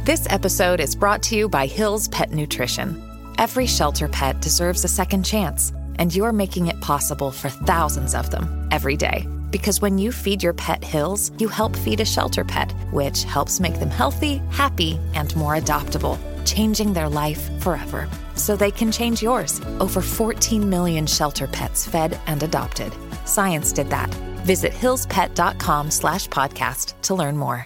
This episode is brought to you by Hill's Pet Nutrition. Every shelter pet deserves a second chance, and you're making it possible for thousands of them every day. Because when you feed your pet Hill's, you help feed a shelter pet, which helps make them healthy, happy, and more adoptable, changing their life forever. So they can change yours. Over 14 million shelter pets fed and adopted. Science did that. Visit hillspet.com/podcast to learn more.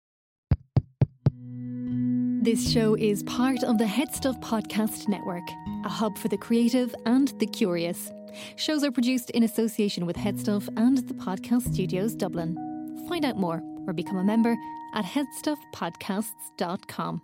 This show is part of the Head Stuff Podcast Network, a hub for the creative and the curious. Shows are produced in association with Head Stuff and the Podcast Studios Dublin. Find out more or become a member at headstuffpodcasts.com.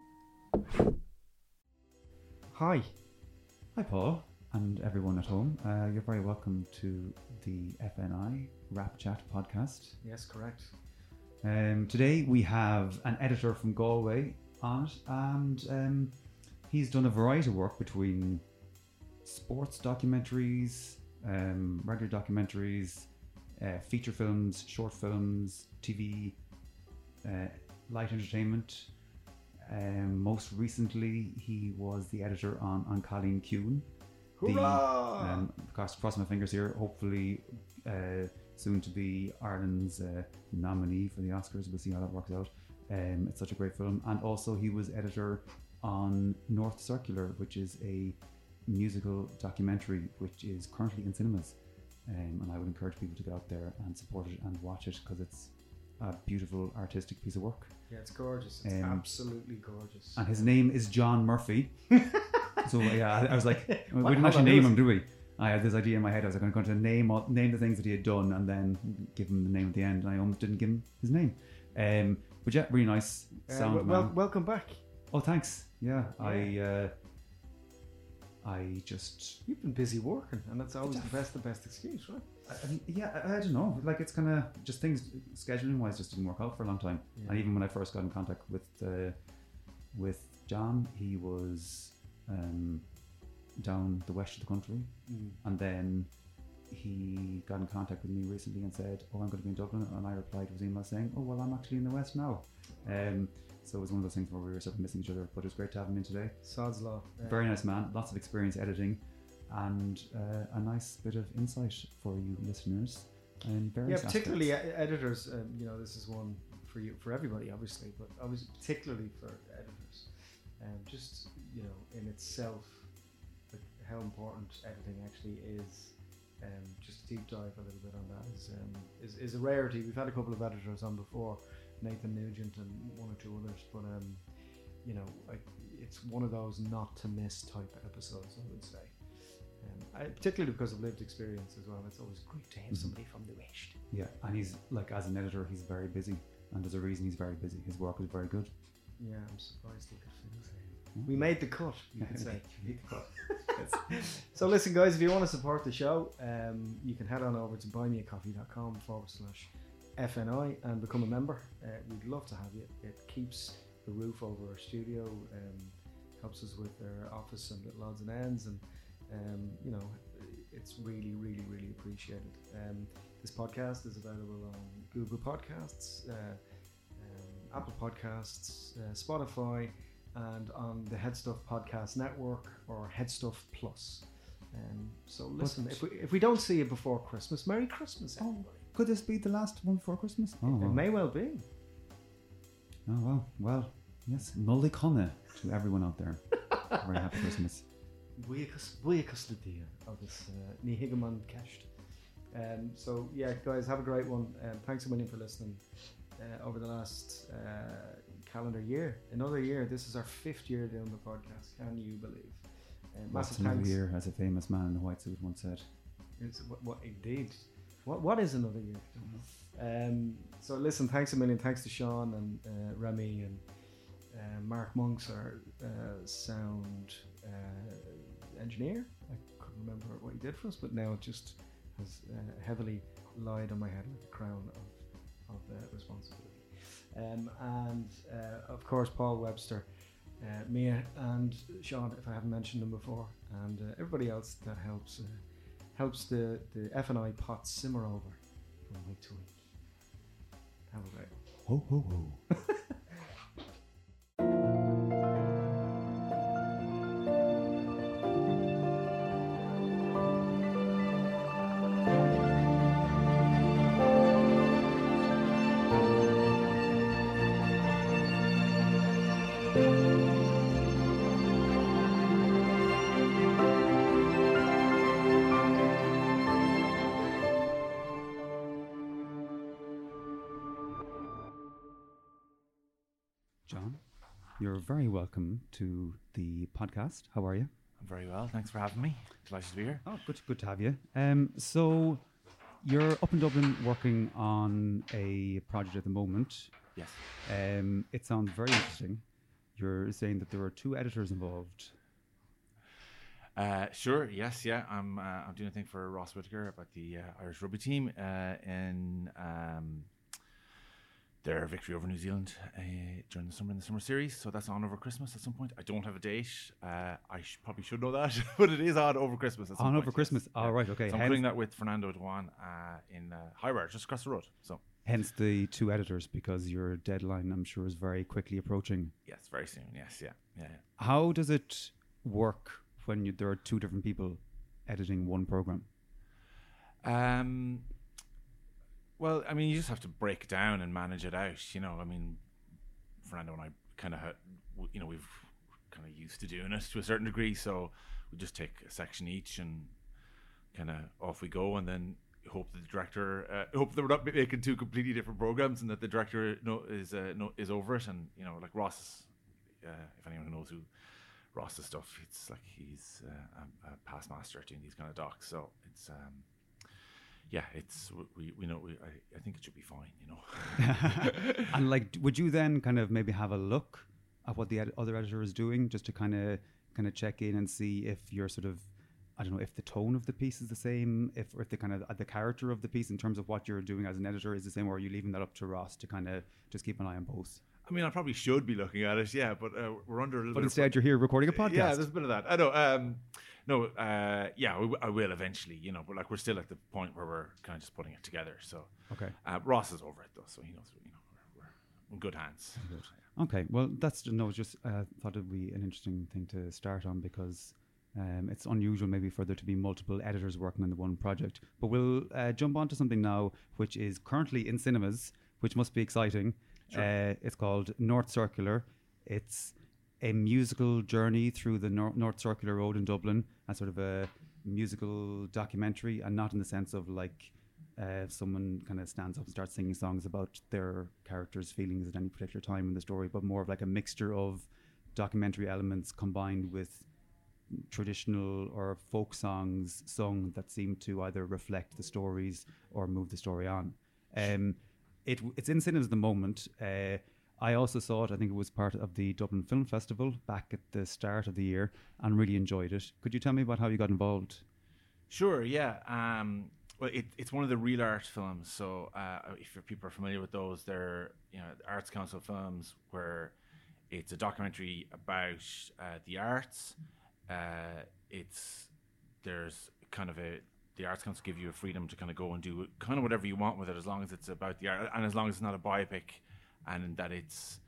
Hi, Paul, and everyone at home. You're very welcome to the FNI Rap Chat podcast. Yes, correct. Today we have an editor from Galway on it, and he's done a variety of work between sports documentaries, regular documentaries, feature films, short films, TV, light entertainment. Most recently, he was the editor on Colleen Kuhn. Hurrah! Crossing my fingers here. Hopefully, soon to be Ireland's nominee for the Oscars. We'll see how that works out. It's such a great film. And also, he was editor on North Circular, which is a musical documentary which is currently in cinemas. And I would encourage people to get out there and support it and watch it, because it's a beautiful artistic piece of work. Yeah, it's gorgeous. It's absolutely gorgeous. And his name is John Murphy. So yeah, I was like, we didn't actually name him, do we? I had this idea in my head. I was like, I'm going to name the things that he had done and then give him the name at the end. And I almost didn't give him his name. But yeah, really nice sound. Welcome back. Oh, thanks. Yeah, I just... You've been busy working, and that's always the best excuse, right? I don't know. Like, it's kind of just things scheduling wise just didn't work out for a long time. Yeah. And even when I first got in contact with John, he was down the west of the country, and then he got in contact with me recently and said, "Oh, I'm going to be in Dublin," and I replied to his email saying, "Oh, well, I'm actually in the west now." So it was one of those things where we were sort of missing each other, but it was great to have him in today. Sod's law. Very nice man, lots of experience editing, and a nice bit of insight for you listeners in various particularly aspects. editors. This is one for everybody, obviously, but obviously particularly for editors. Just in itself, like how important editing actually is. Just to deep dive a little bit on that is a rarity. We've had a couple of editors on before, Nathan Nugent and one or two others, but it's one of those not to miss type episodes, I would say. Particularly because of lived experience as well. It's always great to have somebody from the West. Yeah, and he's like, as an editor, he's very busy, and there's a reason he's very busy. His work is very good. Yeah, I'm surprised he could feel the same. We made the cut, you could say. So listen, guys, if you want to support the show, you can head on over to buymeacoffee.com/FNI and become a member. We'd love to have you. It keeps the roof over our studio, helps us with our office and little odds and ends, and it's really, really, really appreciated. This podcast is available on Google Podcasts, Apple Podcasts, Spotify, and on the Head Stuff Podcast Network or Head Stuff Plus. So listen, if we don't see you before Christmas, Merry Christmas, everybody. Could this be the last one before Christmas? It may well be. Oh well, yes, Nolly Conna to everyone out there. Very happy Christmas. Buíochas le dia agus ní higaman ceist. So yeah, guys, have a great one. Thanks a million for listening over the last calendar year. Another year. This is our 5th year doing the podcast. Can you believe? Massive thanks. Year, as a famous man in the white suit once said. What indeed? What is another year? So listen, thanks a million. Thanks to Sean and Remy and Mark Monks, our sound engineer. I couldn't remember what he did for us, but now it just has heavily lied on my head like a crown of responsibility. And of course, Paul Webster, Mia and Sean, if I haven't mentioned them before, and everybody else that helps the F&I pot simmer over from week to week. Have a great one. Ho, ho, ho. John, you're very welcome to the podcast. How are you? I'm very well. Thanks for having me. Delighted to be here. Oh, good to have you. So you're up in Dublin working on a project at the moment. Yes. It sounds very interesting. You're saying that there are 2 editors involved. Sure. Yes. Yeah. I'm doing a thing for Ross Whittaker about the Irish rugby team in their victory over New Zealand during the summer series. So that's on over Christmas at some point. I don't have a date. I probably should know that, but it is on over Christmas. At some point, over Christmas. Yes. Oh, right. Okay. So I'm doing that with Fernando Duan in Highwire, just across the road. So hence the 2 editors, because your deadline, I'm sure, is very quickly approaching. yes, very soon. Yes. Yeah. How does it work when there are 2 different people editing one program? Well, I mean, you just have to break it down and manage it out. You know, I mean, Fernando and I kind of, we've kind of used to doing it to a certain degree. So we just take a section each and kind of off we go, and then hope that the director, hope that we're not making 2 completely different programs, and that the director is over it. And like Ross, if anyone knows who Ross's stuff, it's like he's a past master at doing these kind of docs. So it's. Yeah, it's we know. I think it should be fine, And would you then kind of maybe have a look at what the other editor is doing, just to kind of check in and see if you're sort of, I don't know, if the tone of the piece is the same, if the kind of the character of the piece in terms of what you're doing as an editor is the same, or are you leaving that up to Ross to kind of just keep an eye on both? I mean, I probably should be looking at it, yeah, but we're under a little. But bit instead, you're here recording a podcast. Yeah, there's a bit of that. I know. No, yeah, I will eventually, but we're still at the point where we're kind of just putting it together. So, okay. Ross is over it though, so he knows. We're in good hands. Good. Okay, well, thought it'd be an interesting thing to start on, because it's unusual maybe for there to be multiple editors working on the one project. But we'll jump on to something now, which is currently in cinemas, which must be exciting. Sure. It's called North Circular. It's a musical journey through the North Circular Road in Dublin, and sort of a musical documentary, and not in the sense of someone kind of stands up and starts singing songs about their character's feelings at any particular time in the story, but more of like a mixture of documentary elements combined with traditional or folk songs sung that seem to either reflect the stories or move the story on. It's in cinemas at the moment. I also saw it, I think it was part of the Dublin Film Festival back at the start of the year, and really enjoyed it. Could you tell me about how you got involved? Sure, yeah. Well, it's one of the Real Art films. So if people are familiar with those, they're Arts Council films, where it's a documentary about the arts. The Arts Council give you a freedom to kind of go and do kind of whatever you want with it, as long as it's about the art, and as long as it's not a biopic, and that it's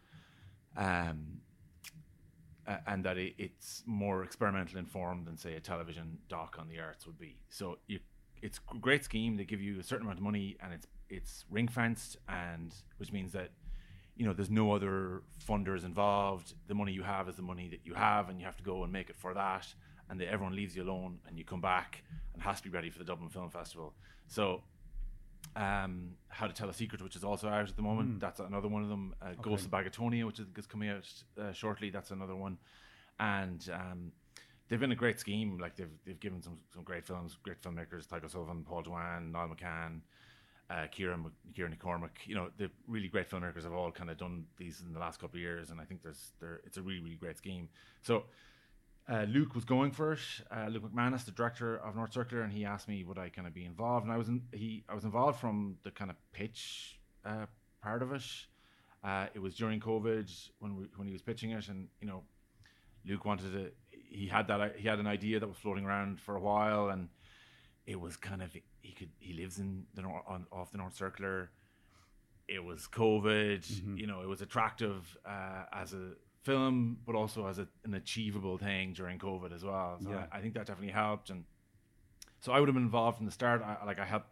it's more experimental in form than, say, a television doc on the arts would be. So it's a great scheme. They give you a certain amount of money, and it's ring fenced, and which means that there's no other funders involved. The money you have is the money that you have, and you have to go and make it for that. And everyone leaves you alone, and you come back and has to be ready for the Dublin Film Festival. So, How to Tell a Secret, which is also out at the moment, that's another one of them. Ghost of Bagatonia, which is coming out shortly, that's another one. And they've been a great scheme. Like they've given some great films, great filmmakers, Tycho Sullivan, Paul Dwan, Niall McCann, Ciaran McCormack. The really great filmmakers have all kind of done these in the last couple of years, and I think it's a really, really great scheme. So Luke was going for it. Luke McManus, the director of North Circular, and he asked me would I kind of be involved, and I was involved from the kind of pitch part of it. It was during COVID when he was pitching it, and Luke wanted to. He had an idea that was floating around for a while, and it was kind of he lives in off the North Circular. It was COVID, it was attractive as a film, but also as an achievable thing during COVID as well. So yeah. I think that definitely helped, and so I would have been involved from the start. I helped.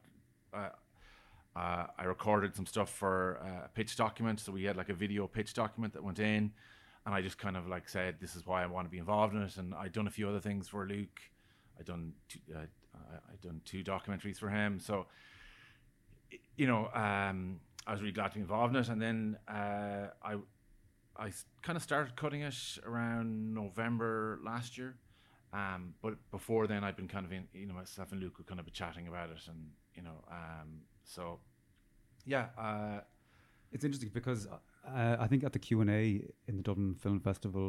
I recorded some stuff for a pitch document, so we had like a video pitch document that went in. and I just kind of like said, this is why I want to be involved in it. And I'd done a few other things for Luke. I'd done two documentaries for him. So, you know, I was really glad to be involved in it. And then I kind of started cutting it around November last year. But before then, I'd been kind of in, you know, myself and Luke would kind of be chatting about it, and you know, so yeah. It's interesting because I think at the Q&A in the Dublin Film Festival,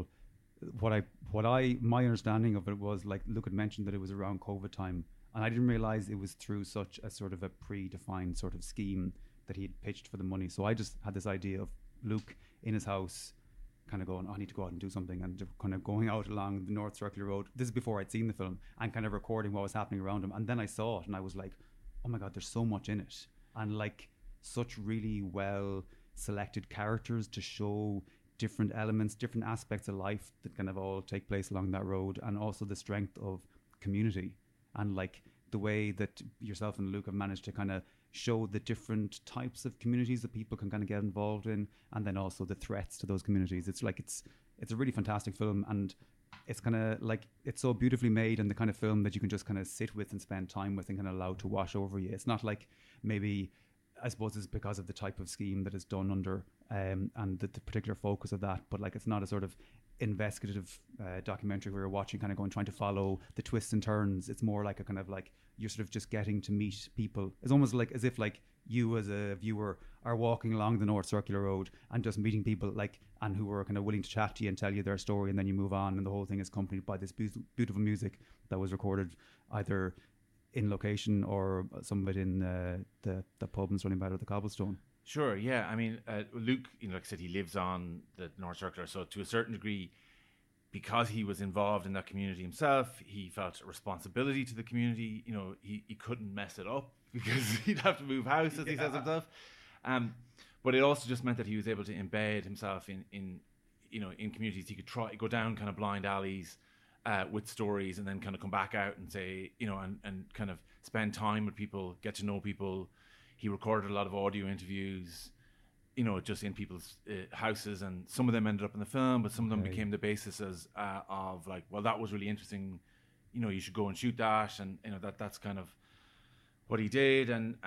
my understanding of it was, like, Luke had mentioned that it was around COVID time, and I didn't realize it was through such a sort of a predefined sort of scheme that he had pitched for the money. So I just had this idea of Luke in his house kind of going, I need to go out and do something, and kind of going out along the North Circular Road. This is before I'd seen the film, and kind of recording what was happening around him. And then I saw it and I was like, oh my God, there's so much in it. And like such really well selected characters to show different elements, different aspects of life that kind of all take place along that road, and also the strength of community, and like the way that yourself and Luke have managed to kind of show the different types of communities that people can kind of get involved in, and then also the threats to those communities. It's like it's a really fantastic film, and it's kind of like, it's so beautifully made, and the kind of film that you can just kind of sit with and spend time with and kind of allow to wash over you. It's not like, maybe, I suppose it's because of the type of scheme that is done under and the particular focus of that, but like it's not a sort of investigative documentary where you're watching kind of going, trying to follow the twists and turns. It's more like a kind of like, you're sort of just getting to meet people. It's almost like as if like you as a viewer are walking along the North Circular Road and just meeting people, like, and who are kind of willing to chat to you and tell you their story, and then you move on, and the whole thing is accompanied by this beautiful music that was recorded either in location or some of it in the pub in Running Battle, the Cobblestone. Sure, yeah. I mean, Luke, you know, like I said, he lives on the North Circular, so to a certain degree, because he was involved in that community himself, he felt a responsibility to the community. You know, he couldn't mess it up because he'd have to move house, as he says himself. But it also just meant that he was able to embed himself in you know, in communities. He could go down kind of blind alleys with stories, and then kind of come back out and say, you know, and kind of spend time with people, get to know people. He recorded a lot of audio interviews, you know, just in people's houses, and some of them ended up in the film, but some of them became the basis of like, well, that was really interesting, you know, you should go and shoot that, and you know, that's kind of what he did, and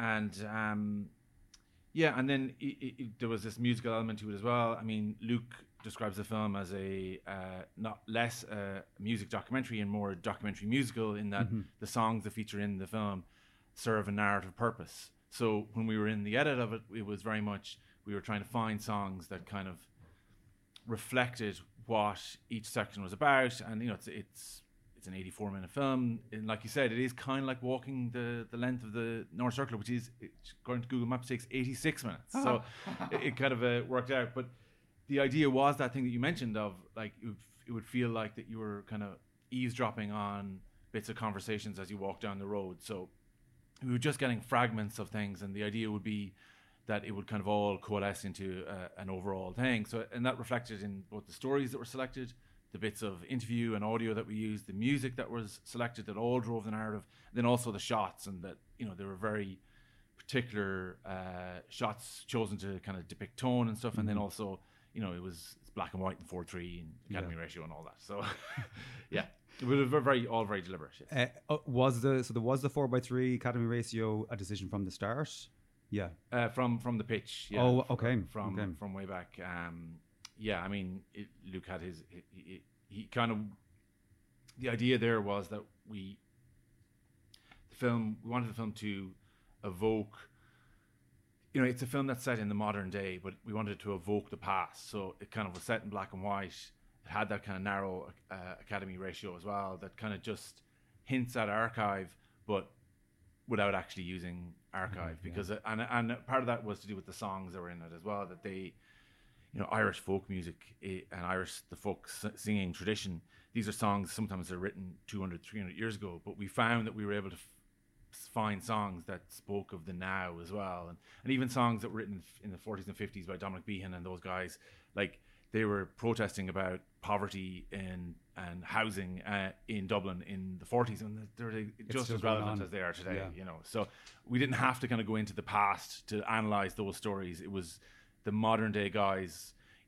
yeah, and then there was this musical element to it as well. I mean, Luke describes the film as a not less music documentary and more documentary musical, in that the songs that feature in the film serve a narrative purpose. So when we were in the edit of it, it was very much, we were trying to find songs that kind of reflected what each section was about. And, you know, it's an 84-minute film. And like you said, it is kind of like walking the length of the North Circular, which is, according to Google Maps, takes 86 minutes. So it kind of worked out. But the idea was that thing that you mentioned of, like, it would feel like that you were kind of eavesdropping on bits of conversations as you walk down the road. So we were just getting fragments of things, and the idea would be that it would kind of all coalesce into an overall thing. So, and that reflected in both the stories that were selected, the bits of interview and audio that we used, the music that was selected that all drove the narrative, and then also the shots, and that, you know, there were very particular shots chosen to kind of depict tone and stuff, and then also, you know, it's black and white and 4:3 and Academy ratio and all that. So, yeah. It was all very deliberate. Yes. There was the 4:3 Academy ratio a decision from the start? Yeah. From the pitch. Yeah. Oh, okay. From way back. Yeah, I mean, Luke had he kind of, the idea there was that we wanted the film to evoke, you know, it's a film that's set in the modern day, but we wanted to evoke the past. So it kind of was set in black and white. It had that kind of narrow Academy ratio as well, that kind of just hints at archive, but without actually using archive. Because and part of that was to do with the songs that were in it as well, that they, you know, Irish folk music and the folk singing tradition, these are songs, sometimes they're written 200, 300 years ago, but we found that we were able to find songs that spoke of the now as well. And even songs that were written in the 40s and 50s by Dominic Behan and those guys, like, they were protesting about poverty and housing in Dublin in the 40s, and they're just as relevant as they are today. You know, so we didn't have to kind of go into the past to analyze those stories. It was the modern day guys,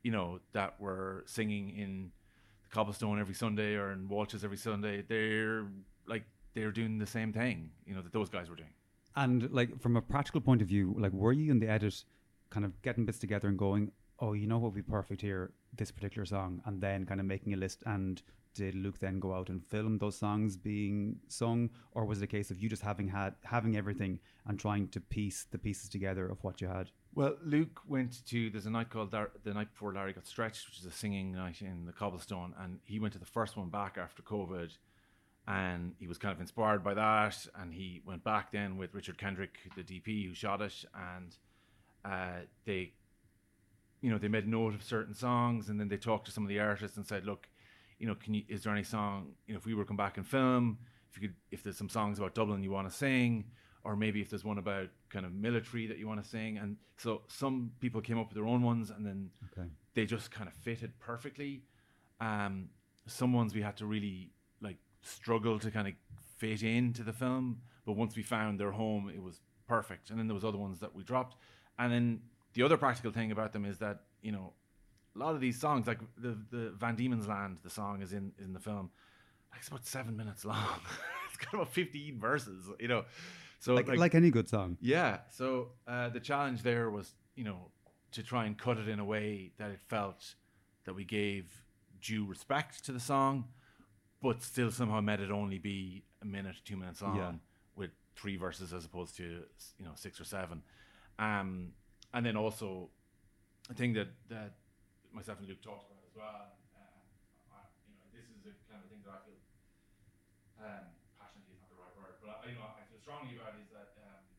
that were singing in the Cobblestone every Sunday or in Walsh's every Sunday, they're doing the same thing, that those guys were doing. And like from a practical point of view, like were you in the edit kind of getting bits together and going, oh, what would be perfect here, this particular song, and then kind of making a list? And did Luke then go out and film those songs being sung, or was it a case of you just having everything and trying to piece the pieces together of what you had? Well, Luke went to, there's a night called the night before Larry got stretched, which is a singing night in the Cobblestone, and he went to the first one back after COVID, and he was kind of inspired by that, and he went back then with Richard Kendrick, the DP who shot it, and they made note of certain songs, and then they talked to some of the artists and said, look, is there any song, if we were to come back and film, if there's some songs about Dublin you want to sing, or maybe if there's one about kind of military that you want to sing. And so some people came up with their own ones, and then they just kind of fitted perfectly. Some ones we had to really struggle to kind of fit into the film, but once we found their home, it was perfect. And then there was other ones that we dropped. And then the other practical thing about them is that, a lot of these songs, like the Van Diemen's Land, the song is in the film, it's about 7 minutes long. It's got about 15 verses, So like any good song. Yeah. So the challenge there was, to try and cut it in a way that it felt that we gave due respect to the song, but still somehow made it only be a minute, 2 minutes long with 3 verses as opposed to 6 or 7. And then also a thing that myself and Luke talked about as well. This is the kind of thing that I feel passionately is not the right word, but I feel strongly about is that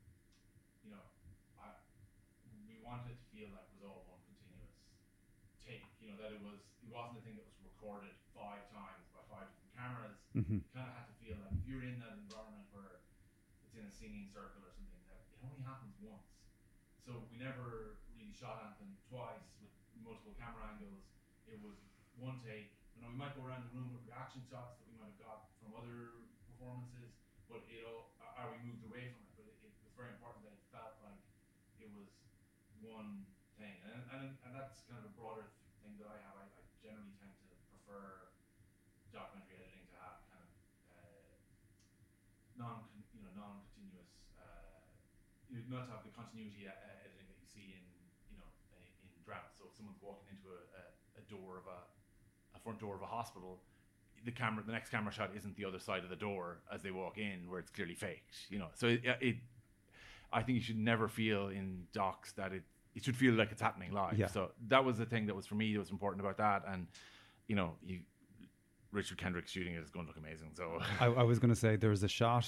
we wanted it to feel like it was all one continuous take. That it wasn't a thing that was recorded 5 times by 5 different cameras. Mm-hmm. You kind of had to feel like if you're in that environment where it's in a singing circle or something, that it only happens once. So we never really shot anything twice with multiple camera angles. It was one take. We might go around the room with reaction shots that we might have got from other performances, but we moved away from it. But it was very important that it felt like it was one thing, and that's kind of a broader thing that I have. I generally tend to prefer documentary editing to have kind of non-continuous, not to have the continuity editing that you see in drama. So if someone's walking into a door of a front door of a hospital, the next camera shot isn't the other side of the door as they walk in, where it's clearly faked. So I think you should never feel in docs that it should feel like it's happening live. Yeah. So that was the thing that was, for me, that was important about that. And Richard Kendrick shooting it is going to look amazing. So I was going to say there was a shot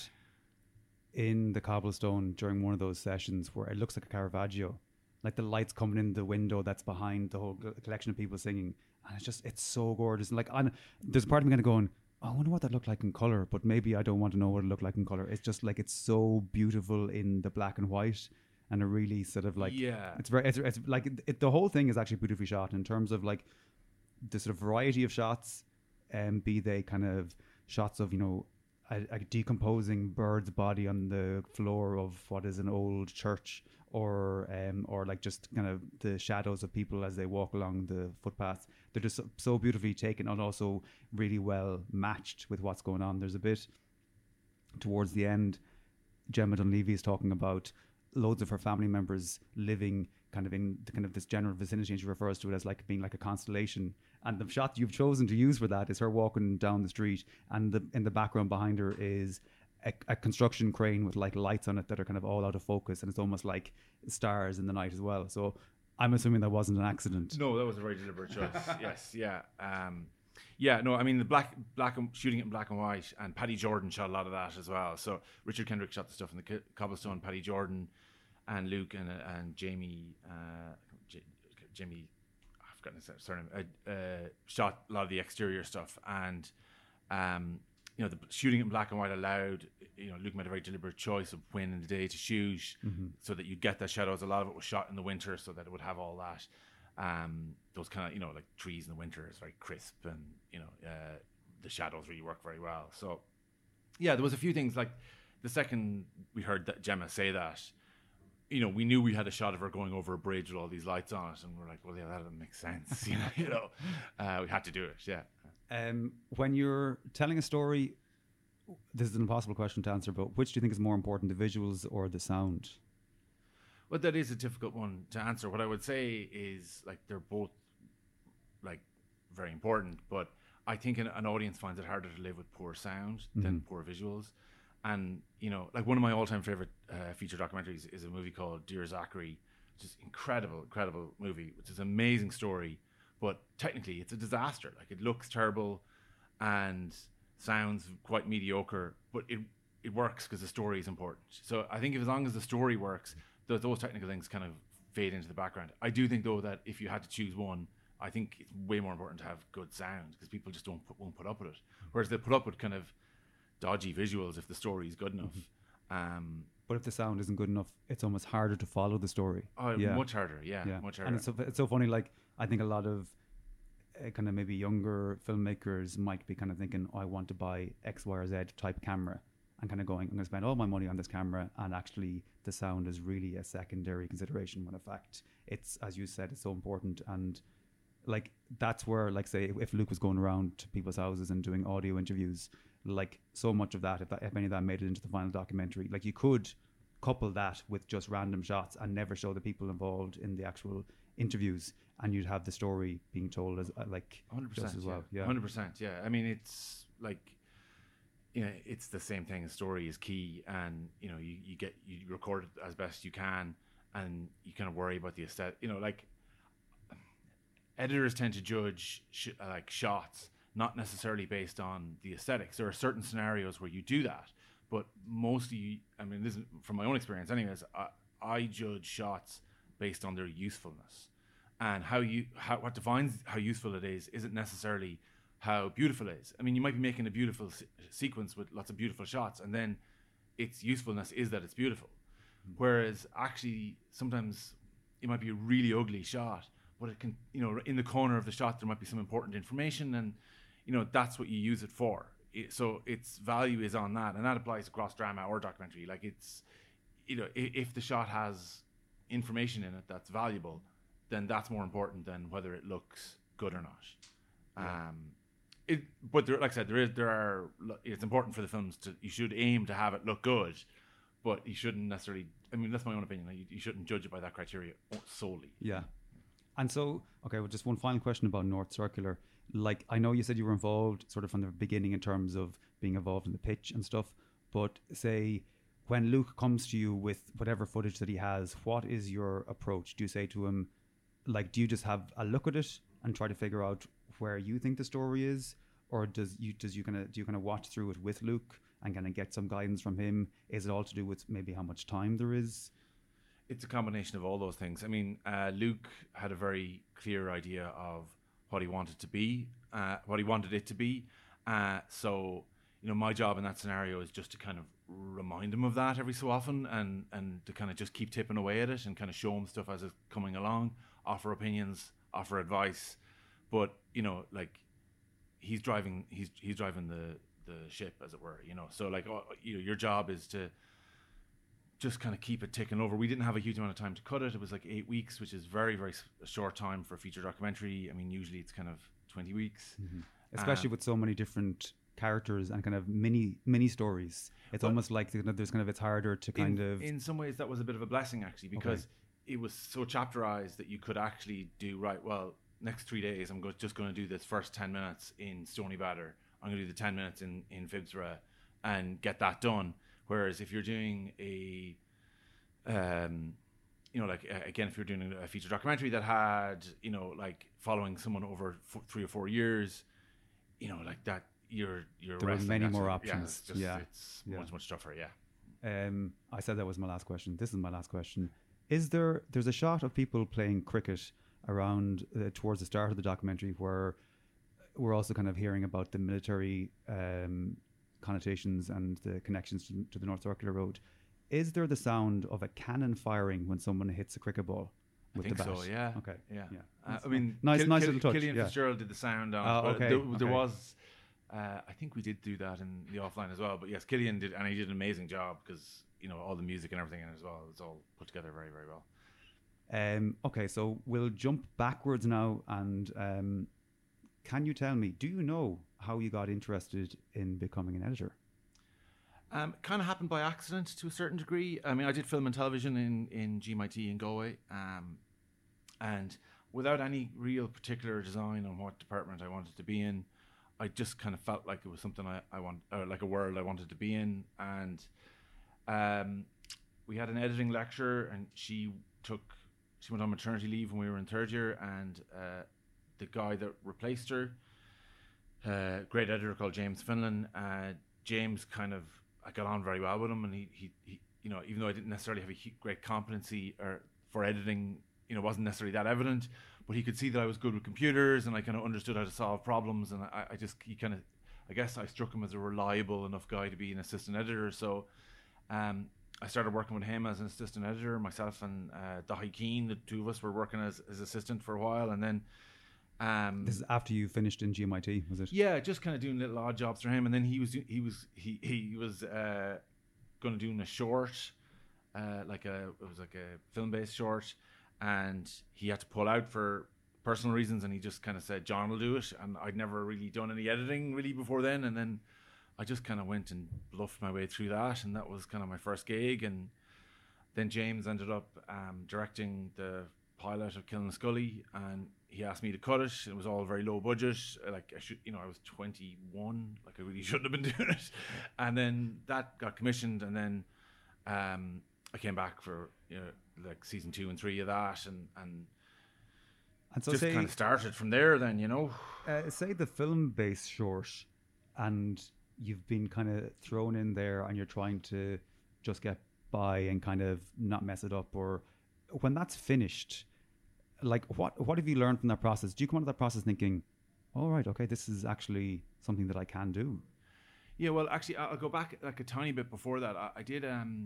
in the Cobblestone during one of those sessions where it looks like a Caravaggio, like the lights coming in the window that's behind the whole collection of people singing, and it's so gorgeous. And there's a part of me kind of going, oh, I wonder what that looked like in color, but maybe I don't want to know what it looked like in color. It's just like, it's so beautiful in the black and white, and a really sort of it's very, it's like the whole thing is actually beautifully shot in terms of like the sort of variety of shots, be they kind of shots of a decomposing bird's body on the floor of what is an old church, or like just kind of the shadows of people as they walk along the footpaths. They're just so beautifully taken, and also really well matched with what's going on. There's a bit towards the end, Gemma Dunleavy is talking about loads of her family members living kind of in the, kind of this general vicinity, and she refers to it as like being like a constellation. And the shot you've chosen to use for that is her walking down the street, and in the background behind her is a construction crane with like lights on it that are kind of all out of focus, and it's almost like stars in the night as well. So I'm assuming that wasn't an accident. No, that was a very deliberate choice. Yes, yeah. Yeah, no, I mean, the black shooting it in black and white, and Paddy Jordan shot a lot of that as well. So Richard Kendrick shot the stuff in the Cobblestone. Paddy Jordan and Luke and Jamie, Jamie, I've forgotten his surname, shot a lot of the exterior stuff. And the shooting it in black and white allowed, Luke made a very deliberate choice of when in the day to shoot, so that you get the shadows. A lot of it was shot in the winter, so that it would have all that. Those kind of, like trees in the winter is very crisp, and the shadows really work very well. So yeah, there was a few things, like the second we heard that Gemma say that, we knew we had a shot of her going over a bridge with all these lights on it, and we're like, well, yeah, that doesn't make sense. We had to do it. Yeah. When you're telling a story, this is an impossible question to answer, but which do you think is more important, the visuals or the sound? Well, that is a difficult one to answer. What I would say is, like, they're both, like, very important, but I think an audience finds it harder to live with poor sound than poor visuals. And, like, one of my all-time favorite feature documentaries is a movie called Dear Zachary, which is incredible movie, which is an amazing story, but technically it's a disaster. Like, it looks terrible and sounds quite mediocre, but it works because the story is important. So I think as long as the story works, those technical things kind of fade into the background. I do think, though, that if you had to choose one, I think it's way more important to have good sound, because people just won't put up with it. Whereas they put up with kind of dodgy visuals if the story is good enough. But if the sound isn't good enough, it's almost harder to follow the story. Much harder, much harder. And it's so funny, like, I think a lot of kind of maybe younger filmmakers might be kind of thinking, I want to buy X, Y, or Z type camera, and kind of going, I'm going to spend all my money on this camera, and actually the sound is really a secondary consideration, when in fact it's, as you said, it's so important. And like, that's where, like, say if Luke was going around to people's houses and doing audio interviews, like, so much of that, if any of that made it into the final documentary, like, you could couple that with just random shots and never show the people involved in the actual interviews, and you'd have the story being told as 100% just as well. Yeah. 100%. Yeah. I mean, it's like, it's the same thing. A story is key, and you record it as best you can, and you kind of worry about the aesthetic. Like, editors tend to judge shots not necessarily based on the aesthetics. There are certain scenarios where you do that, but mostly, I mean, this is from my own experience anyways, I judge shots based on their usefulness, and what defines how useful it is isn't necessarily how beautiful it is. I mean, you might be making a beautiful sequence with lots of beautiful shots, and then its usefulness is that it's beautiful. Whereas actually sometimes it might be a really ugly shot, but it can, in the corner of the shot there might be some important information, and that's what you use it for. So its value is on that, and that applies across drama or documentary. Like, it's, if the shot has information in it that's valuable, then that's more important than whether it looks good or not. Yeah. But like I said, it's important for the films you should aim to have it look good, but you shouldn't necessarily, I mean, that's my own opinion, you shouldn't judge it by that criteria solely. Yeah. And so, okay, well, just one final question about North Circular. Like, I know you said you were involved sort of from the beginning in terms of being involved in the pitch and stuff, but say when Luke comes to you with whatever footage that he has, what is your approach? Do you say to him, like, do you just have a look at it and try to figure out where you think the story is, or do you kind of watch through it with Luke and kind of get some guidance from him? Is it all to do with maybe how much time there is? It's a combination of all those things. I mean, Luke had a very clear idea of what he wanted to be, what he wanted it to be. So, my job in that scenario is just to kind of remind him of that every so often, and to kind of just keep tipping away at it and kind of show him stuff as it's coming along, offer opinions, offer advice. But, like, he's driving the ship, as it were, So, like, your job is to just kind of keep it ticking over. We didn't have a huge amount of time to cut it. It was like 8 weeks, which is very, very short time for a feature documentary. I mean, usually it's kind of 20 weeks. Mm-hmm. Especially with so many different characters and kind of mini stories. It's almost like there's kind of, it's harder to kind of... In some ways, that was a bit of a blessing, actually, because it was so chapterized that you could actually do, right, well, next 3 days, I'm just going to do this first 10 minutes in Stoney Batter. I'm going to do the 10 minutes in Phibsborough and get that done. Whereas if you're doing a, again, if you're doing a feature documentary that had, like following someone over 3 or 4 years, like that, there were many more options. It's much tougher. Yeah. I said that was my last question. This is my last question. There's a shot of people playing cricket around towards the start of the documentary where we're also kind of hearing about the military connotations and the connections to the North Circular Road. Is there the sound of a cannon firing when someone hits a cricket ball with the bat? I think so, yeah. Okay. Yeah. I mean, nice little touch. Killian Fitzgerald did the sound on it. There was, I think we did do that in the offline as well. But yes, Killian did, and he did an amazing job because all the music and everything in it as well. It's all put together very, very well. Okay, so we'll jump backwards now, and can you tell me, do you know how you got interested in becoming an editor? Kind of happened by accident to a certain degree. I mean, I did film and television in GMIT in Galway, and without any real particular design on what department I wanted to be in, I just kind of felt like it was something I want, like a world I wanted to be in. And we had an editing lecturer, and she went on maternity leave when we were in third year, and the guy that replaced her, great editor called James Finlan. James I got on very well with him, and he even though I didn't necessarily have a great competency for editing, wasn't necessarily that evident, but he could see that I was good with computers, and I kind of understood how to solve problems, and I guess I struck him as a reliable enough guy to be an assistant editor. So I started working with him as an assistant editor. Myself and Dahi Keane, the two of us, were working as assistant for a while, and then this is after you finished in GMIT, was it? Yeah, just kind of doing little odd jobs for him, and then he was going to do a short, it was like a film-based short, and he had to pull out for personal reasons, and he just kind of said John will do it, and I'd never really done any editing really before then, and then I just kind of went and bluffed my way through that, and that was kind of my first gig. And then James ended up directing the pilot of Killing Scully, and he asked me to cut it. It was all very low budget. Like I was 21, like I really shouldn't have been doing it. And then that got commissioned, and then I came back for like season 2 and 3 of that, and so just kind of started from there. Then say the film-based short, and you've been kind of thrown in there, and you're trying to just get by and kind of not mess it up. Or when that's finished, like what have you learned from that process? Do you come out of that process thinking, all right, okay, this is actually something that I can do? Yeah, well, actually, I'll go back like a tiny bit before that. I did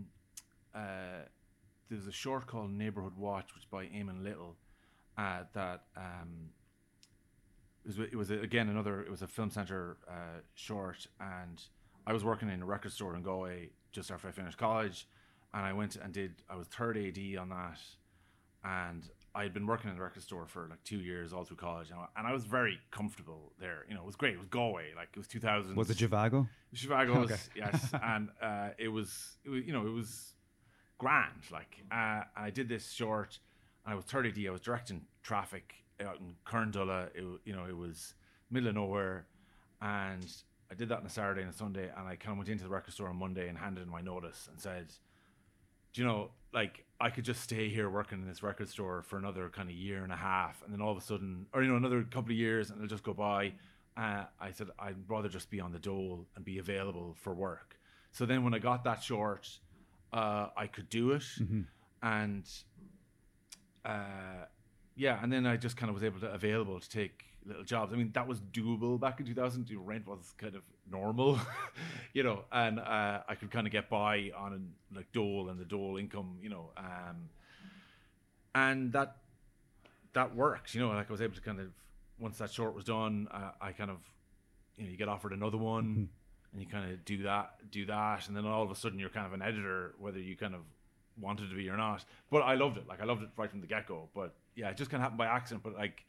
there's a short called Neighborhood Watch, which is by Eamon Little, that it was a Film Centre short, and I was working in a record store in Galway just after I finished college, and I went and I was third AD on that, and I had been working in the record store for like 2 years all through college, and I was very comfortable there. It was great. It was Galway, like it was 2000. Was it Zhivago? Zhivago, okay. Yes, and it was grand. Like I did this short, and I was third AD. I was directing traffic out in Kerndulla. It was middle of nowhere, and I did that on a Saturday and a Sunday, and I kind of went into the record store on Monday and handed in my notice and said, like I could just stay here working in this record store for another kind of year and a half, and then all of a sudden, or another couple of years, and it'll just go by. I said I'd rather just be on the dole and be available for work. So then when I got that short, I could do it, and and then I just kind of was available to take little jobs. I mean, that was doable back in 2000. Rent was kind of normal, and I could kind of get by on like dole and the dole income, and that works, like I was able to kind of, once that short was done, I kind of, you get offered another one, and you kind of do that, and then all of a sudden you're kind of an editor, whether you kind of wanted to be or not. But I loved it. Like I loved it right from the get-go. But yeah, it just kind of happened by accident. But like,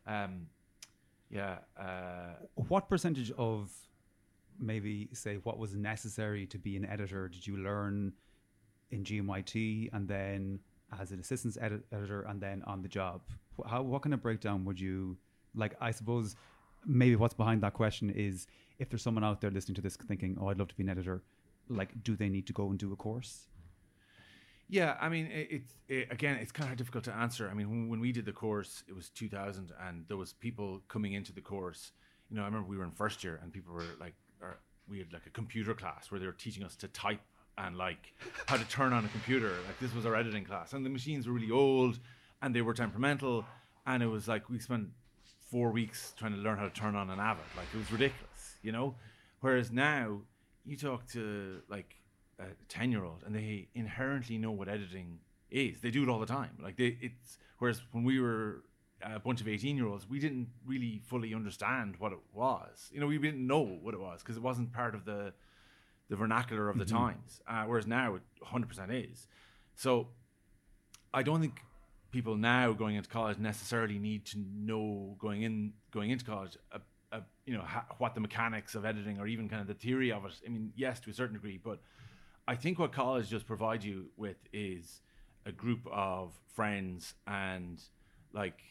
what percentage of maybe say what was necessary to be an editor did you learn in GMIT, and then as an assistant editor, and then on the job? What kind of breakdown would you like? I suppose maybe what's behind that question is, if there's someone out there listening to this thinking, oh, I'd love to be an editor, like, do they need to go and do a course? Yeah, I mean, it's kind of difficult to answer. I mean, when we did the course, it was 2000, and there was people coming into the course. I remember we were in first year, and people were like, we had like a computer class where they were teaching us to type and like how to turn on a computer. Like this was our editing class, and the machines were really old, and they were temperamental, and it was like we spent 4 weeks trying to learn how to turn on an Avid. Like it was ridiculous, Whereas now, you talk to like a 10-year-old, and they inherently know what editing is. They do it all the time. Like whereas when we were a bunch of 18-year-olds, we didn't really fully understand what it was. We didn't know what it was because it wasn't part of the the vernacular of the times, whereas now it 100% is. So I don't think people now going into college necessarily need to know going into college what the mechanics of editing or even kind of the theory of it. I mean, yes, to a certain degree, but I think what college just provides you with is a group of friends and like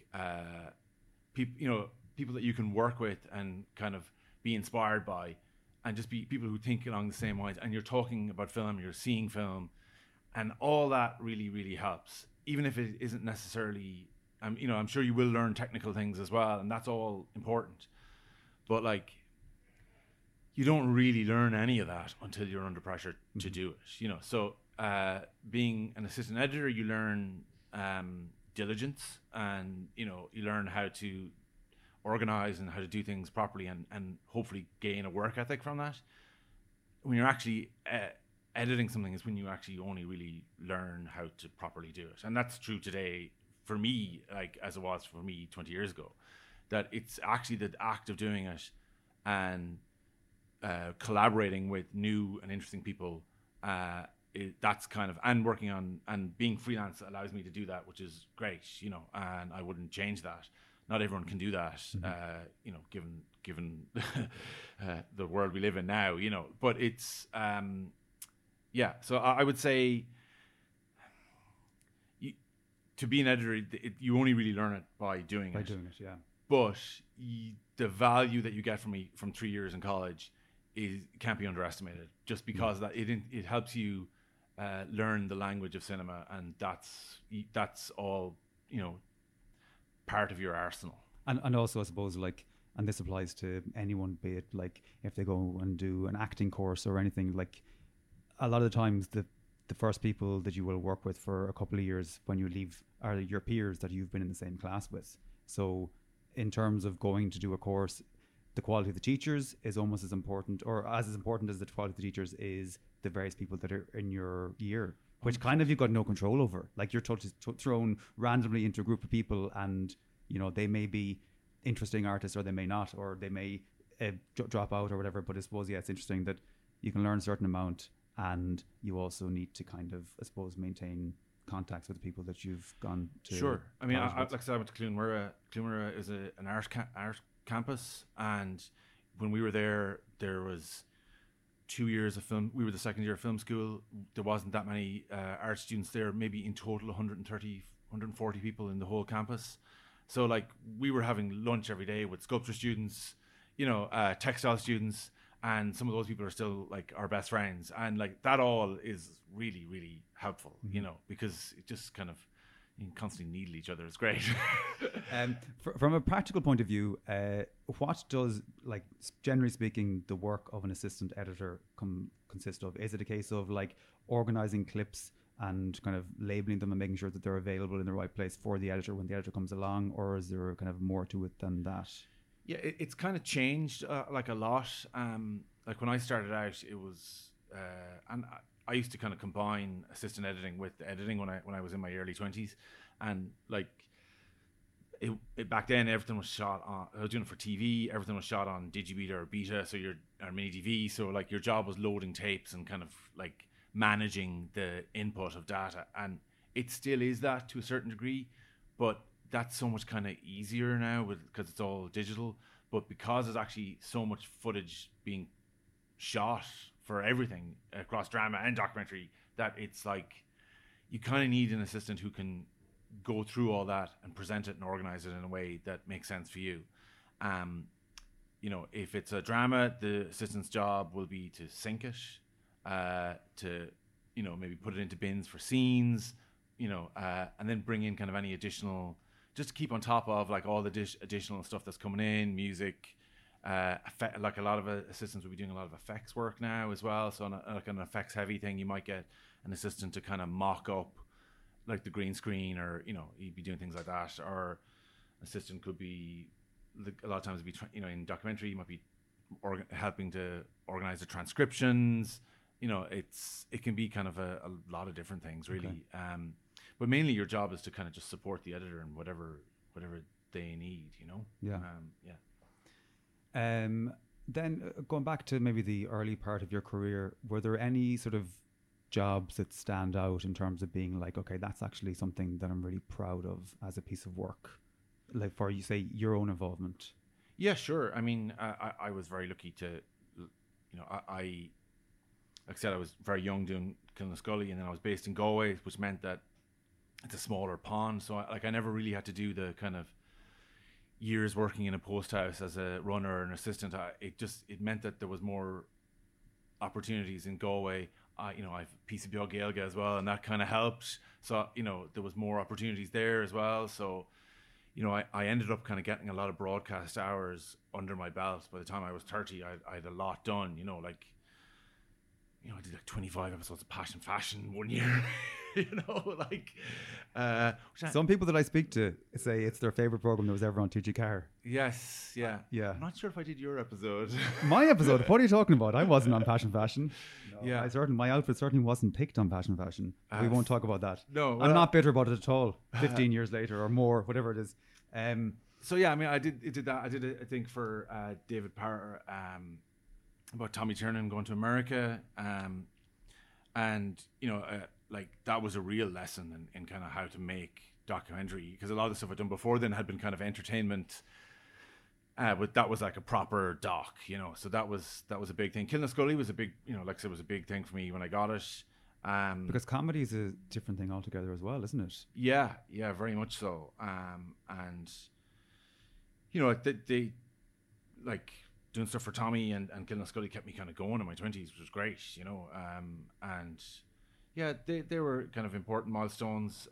people that you can work with and kind of be inspired by, and just be people who think along the same lines, and you're talking about film, you're seeing film, and all that really, really helps. Even if it isn't necessarily, I'm sure you will learn technical things as well, and that's all important. But like, you don't really learn any of that until you're under pressure to do it. So being an assistant editor, you learn diligence, and you learn how to organize and how to do things properly, and hopefully gain a work ethic from that. When you're actually editing something is when you actually only really learn how to properly do it. And that's true today for me, like as it was for me 20 years ago, that it's actually the act of doing it and collaborating with new and interesting people. That's kind of, and working on, and being freelance allows me to do that, which is great, and I wouldn't change that. Not everyone can do that, given the world we live in now, but it's, so I would say to be an editor, you only really learn it by doing it. Yeah. But the value that you get from 3 years in college can't be underestimated, just because that it helps you learn the language of cinema, and that's all, part of your arsenal. And also, I suppose, like, and this applies to anyone, be it like if they go and do an acting course or anything, like a lot of the times the first people that you will work with for a couple of years when you leave are your peers that you've been in the same class with. So in terms of going to do a course, the quality of the teachers is almost as important, or as important as the quality of the teachers is the various people that are in your year, which kind of you've got no control over. Like, you're thrown randomly into a group of people, and they may be interesting artists, or they may not, or they may drop out or whatever. But I suppose, it's interesting that you can learn a certain amount, and you also need to kind of, I suppose, maintain contacts with the people that you've gone to. Sure. I mean, like I said, I went to Clonmara. Clonmara is an art campus, and when we were there was 2 years of film. We were the second year of film school. There wasn't that many art students there, maybe in total 130, 140 people in the whole campus. So like, we were having lunch every day with sculpture students, textile students, and some of those people are still like our best friends. And like, that all is really, really helpful, because it just kind of, you can constantly needle each other. It's great. From a practical point of view, what does, like, generally speaking, the work of an assistant editor consist of? Is it a case of like organizing clips and kind of labeling them and making sure that they're available in the right place for the editor when the editor comes along, or is there kind of more to it than that? Yeah, it's kind of changed like a lot. Like when I started out, it was, and I used to kind of combine assistant editing with editing when I was in my early 20s, and like it back then everything was shot on. I was doing it for TV. Everything was shot on Digibeta or Beta, or Mini DV. So like, your job was loading tapes and kind of like managing the input of data, and it still is that to a certain degree, but that's so much kind of easier now because it's all digital. But because there's actually so much footage being shot for everything across drama and documentary, that it's like, you kind of need an assistant who can go through all that and present it and organize it in a way that makes sense for you. If it's a drama, the assistant's job will be to sync it, to maybe put it into bins for scenes, and then bring in kind of any additional, just to keep on top of like all the additional stuff that's coming in, music. Like a lot of assistants will be doing a lot of effects work now as well. So on like an effects heavy thing, you might get an assistant to kind of mock up like the green screen, or you'd be doing things like that. Or assistant could be, a lot of times it'd be in documentary, you might be helping to organize the transcriptions. It can be kind of a lot of different things, really. Okay. But mainly your job is to kind of just support the editor and whatever they need. Yeah. then going back to maybe the early part of your career, were there any sort of jobs that stand out in terms of being like, okay, that's actually something that I'm really proud of as a piece of work, like for you say your own involvement? Yeah, sure. I mean, I was very lucky to, like I said, I was very young doing Killinascully, and then I was based in Galway, which meant that it's a smaller pond. So I never really had to do the kind of years working in a post house as a runner or an assistant. It meant that there was more opportunities in Galway. I have PCBO Gaeilge as well, and that kind of helped. So, there was more opportunities there as well. So, I ended up kind of getting a lot of broadcast hours under my belt. By the time I was 30, I had a lot done, I did like 25 episodes of Passion Fashion one year, Some people that I speak to say it's their favorite program that was ever on TG Car. Yes, yeah. Yeah. I'm not sure if I did your episode. My episode? What are you talking about? I wasn't on Passion Fashion. No, yeah. My outfit certainly wasn't picked on Passion Fashion. We won't talk about that. No. I'm not bitter about it at all. 15 years later or more, whatever it is. So yeah, I mean, I did that. I did it, I think, for David Power, about Tommy Tiernan going to America, and like that was a real lesson in kind of how to make documentary, because a lot of the stuff I'd done before then had been kind of entertainment, but that was like a proper doc, so that was a big thing. Killinascully was a big, like I said, was a big thing for me when I got it. Because comedy is a different thing altogether as well, isn't it? Yeah, very much so. And they like doing stuff for Tommy and Killinascully kept me kind of going in my 20s, which was great, and yeah, they were kind of important milestones.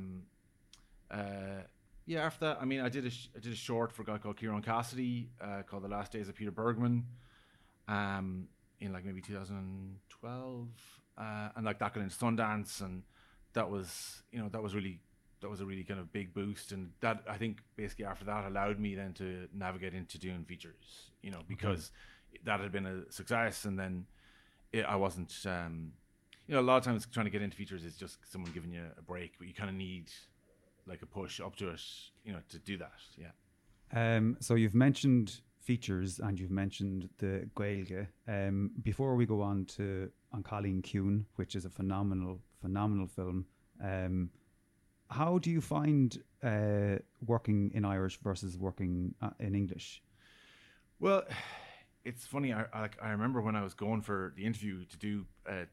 After that, I mean, I did a short for a guy called Kieran Cassidy, called The Last Days of Peter Bergman, in like maybe 2012, and like that got into Sundance, and that was a really kind of big boost, and that, I think, basically after that allowed me then to navigate into doing features, because that had been a success, and then I wasn't, a lot of times trying to get into features is just someone giving you a break, but you kind of need like a push up to it, to do that. Yeah. So you've mentioned features and you've mentioned the Gaeilge. Before we go on Colleen Kuhn, which is a phenomenal film, how do you find working in Irish versus working in English? Well, it's funny. I remember when I was going for the interview to do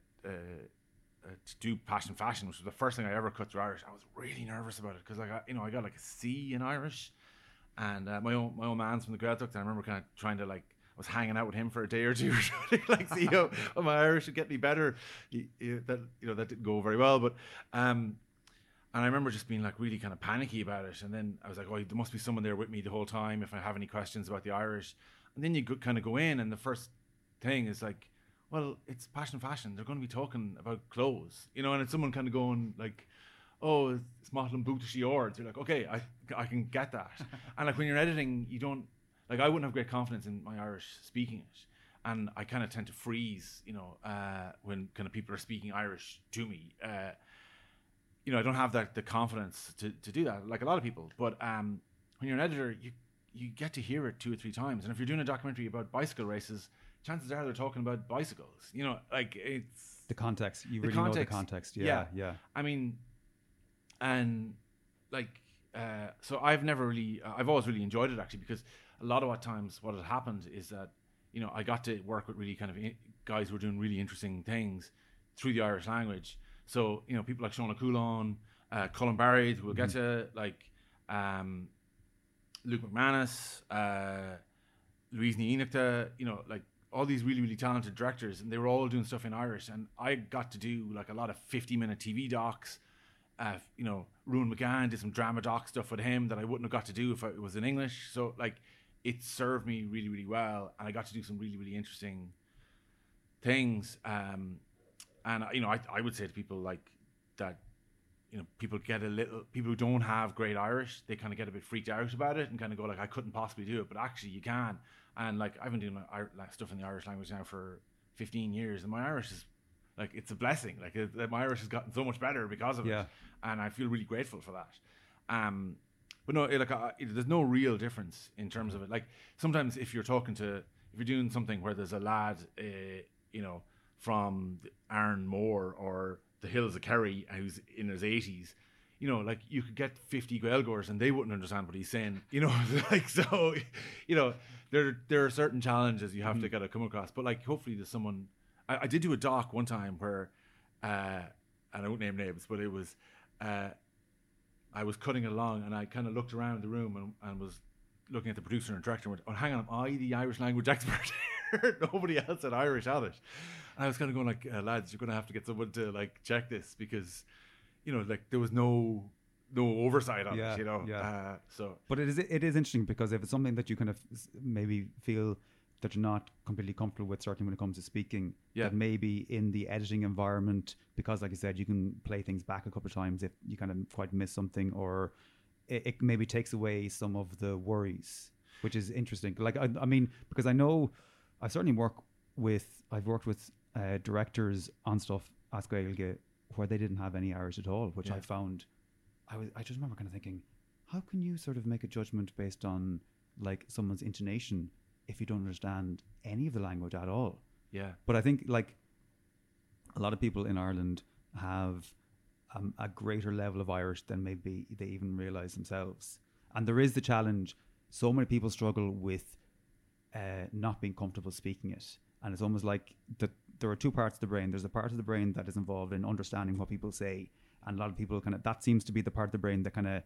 Passion Fashion, which was the first thing I ever cut through Irish. I was really nervous about it because I got like a C in Irish, and my own man's from the Gaeltacht. I remember kind of trying to I was hanging out with him for a day or two, like see how my Irish would get me better. That didn't go very well, but and I remember just being like really kind of panicky about it. And then I was like, oh, there must be someone there with me the whole time if I have any questions about the Irish. And then you kind of go in, and the first thing is like, well, it's Passion Fashion. They're going to be talking about clothes, and it's someone kind of going like, oh, it's Motlin Boot to Shiord. You're like, okay, I can get that. And like when you're editing, you don't, like, I wouldn't have great confidence in my Irish speaking it. And I kind of tend to freeze, when kind of people are speaking Irish to me. I don't have the confidence to do that, like a lot of people. But when you're an editor, you get to hear it 2 or 3 times. And if you're doing a documentary about bicycle races, chances are they're talking about bicycles. Like it's the context. You really know the context. Yeah. I mean, and like, so I've always really enjoyed it, actually, because a lot of times what had happened is that, I got to work with really kind of guys who were doing really interesting things through the Irish language. So, people like Sean O'Coulon, Colin Barry, who we'll get to, like Luke McManus, Louise Niinachta, like all these really, really talented directors, and they were all doing stuff in Irish. And I got to do like a lot of 50-minute TV docs. Ruan McGann did some drama doc stuff with him that I wouldn't have got to do if it was in English. So like it served me really, really well, and I got to do some really, really interesting things. And I would say to people like that, people who don't have great Irish, they kind of get a bit freaked out about it and kind of go like, I couldn't possibly do it, but actually you can. And like I've been doing stuff in the Irish language now for 15 years, and my Irish is like, it's a blessing. Like my Irish has gotten so much better because of it, and I feel really grateful for that. But no, there's no real difference in terms of it. Like sometimes if you're talking to if you're doing something where there's a lad, from Arranmore or the Hills of Kerry who's in his 80s, like you could get 50 Gaeilgeoirs and they wouldn't understand what he's saying, like, so, there are certain challenges you have to kind of come across, but like hopefully there's someone. I did do a doc one time where, and I won't name names, but it was, I was cutting it along and I kind of looked around the room and was looking at the producer and director and went, oh, hang on, am I the Irish language expert here? Nobody else had Irish at it. And I was kind of going like, lads, you're going to have to get someone to like check this because, like there was no oversight on it, Yeah. So, but it is interesting because if it's something that you kind of maybe feel that you're not completely comfortable with, certainly when it comes to speaking, that maybe in the editing environment, because like I said, you can play things back a couple of times if you kind of quite miss something, or it maybe takes away some of the worries, which is interesting. Like, I mean, because I know I've worked with directors on stuff as Gaeilge where they didn't have any Irish at all, which I found, I just remember kind of thinking, how can you sort of make a judgment based on like someone's intonation if you don't understand any of the language at all? Yeah. But I think like a lot of people in Ireland have a greater level of Irish than maybe they even realize themselves. And there is the challenge. So many people struggle with not being comfortable speaking it. And it's almost like there are two parts of the brain. There's a part of the brain that is involved in understanding what people say. And a lot of people that seems to be the part of the brain that kind of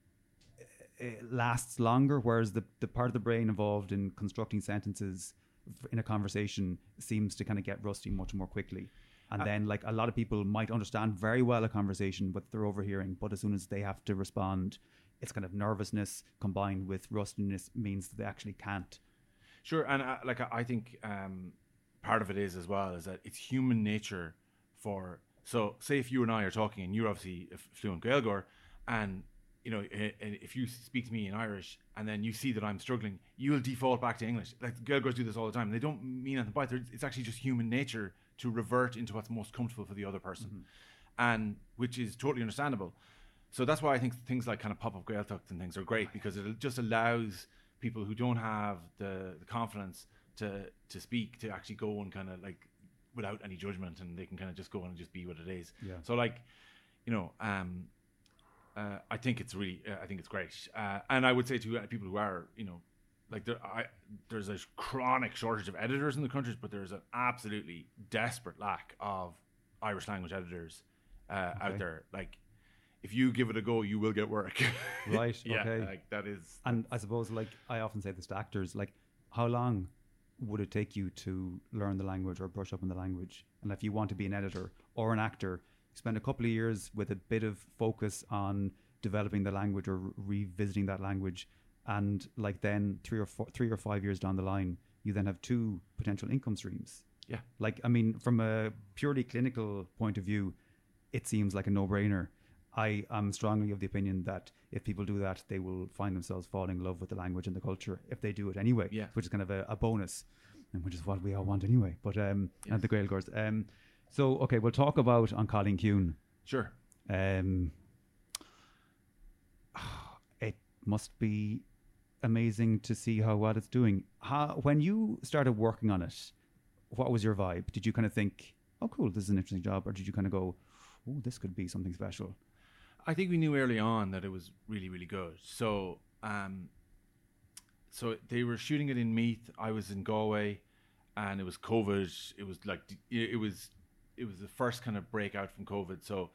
lasts longer, whereas the part of the brain involved in constructing sentences in a conversation seems to kind of get rusty much more quickly. And then like a lot of people might understand very well a conversation, but they're overhearing. But as soon as they have to respond, it's kind of nervousness combined with rustiness means that they actually can't. Sure. And I think part of it is as well is that it's human nature so say if you and I are talking and you're obviously a fluent Gaeilgeoir, and if you speak to me in Irish and then you see that I'm struggling, you'll default back to English. Like Gaeilgeoirs do this all the time. They don't mean anything by it. It's actually just human nature to revert into what's most comfortable for the other person, and which is totally understandable. So that's why I think things like kind of pop-up Gaeltacht and things are great, because it just allows people who don't have the confidence to speak to actually go and kind of like without any judgment, and they can kind of just go and just be what it is. Yeah. So like, I think it's really, I think it's great. And I would say to people who are, like there's a chronic shortage of editors in the country, but there's an absolutely desperate lack of Irish language editors out there. Like, if you give it a go, you will get work. Right. Yeah. Okay. Like that is. And I suppose, like I often say this to actors, like how long would it take you to learn the language or brush up on the language? And if you want to be an editor or an actor, spend a couple of years with a bit of focus on developing the language or revisiting that language, and like then 3 or 5 years down the line, you then have 2 potential income streams. Yeah. Like, I mean, from a purely clinical point of view, it seems like a no-brainer. I am strongly of the opinion that if people do that, they will find themselves falling in love with the language and the culture if they do it anyway, which is kind of a bonus, and which is what we all want anyway. But and the Gaeilgeoirs. So, okay, we'll talk about An Cailín Ciúin. Sure. It must be amazing to see how well it's doing. When you started working on it, what was your vibe? Did you kind of think, oh, cool, this is an interesting job? Or did you kind of go, oh, this could be something special? I think we knew early on that it was really, really good. So, so they were shooting it in Meath. I was in Galway, and it was COVID. It was like it was the first kind of breakout from COVID. So,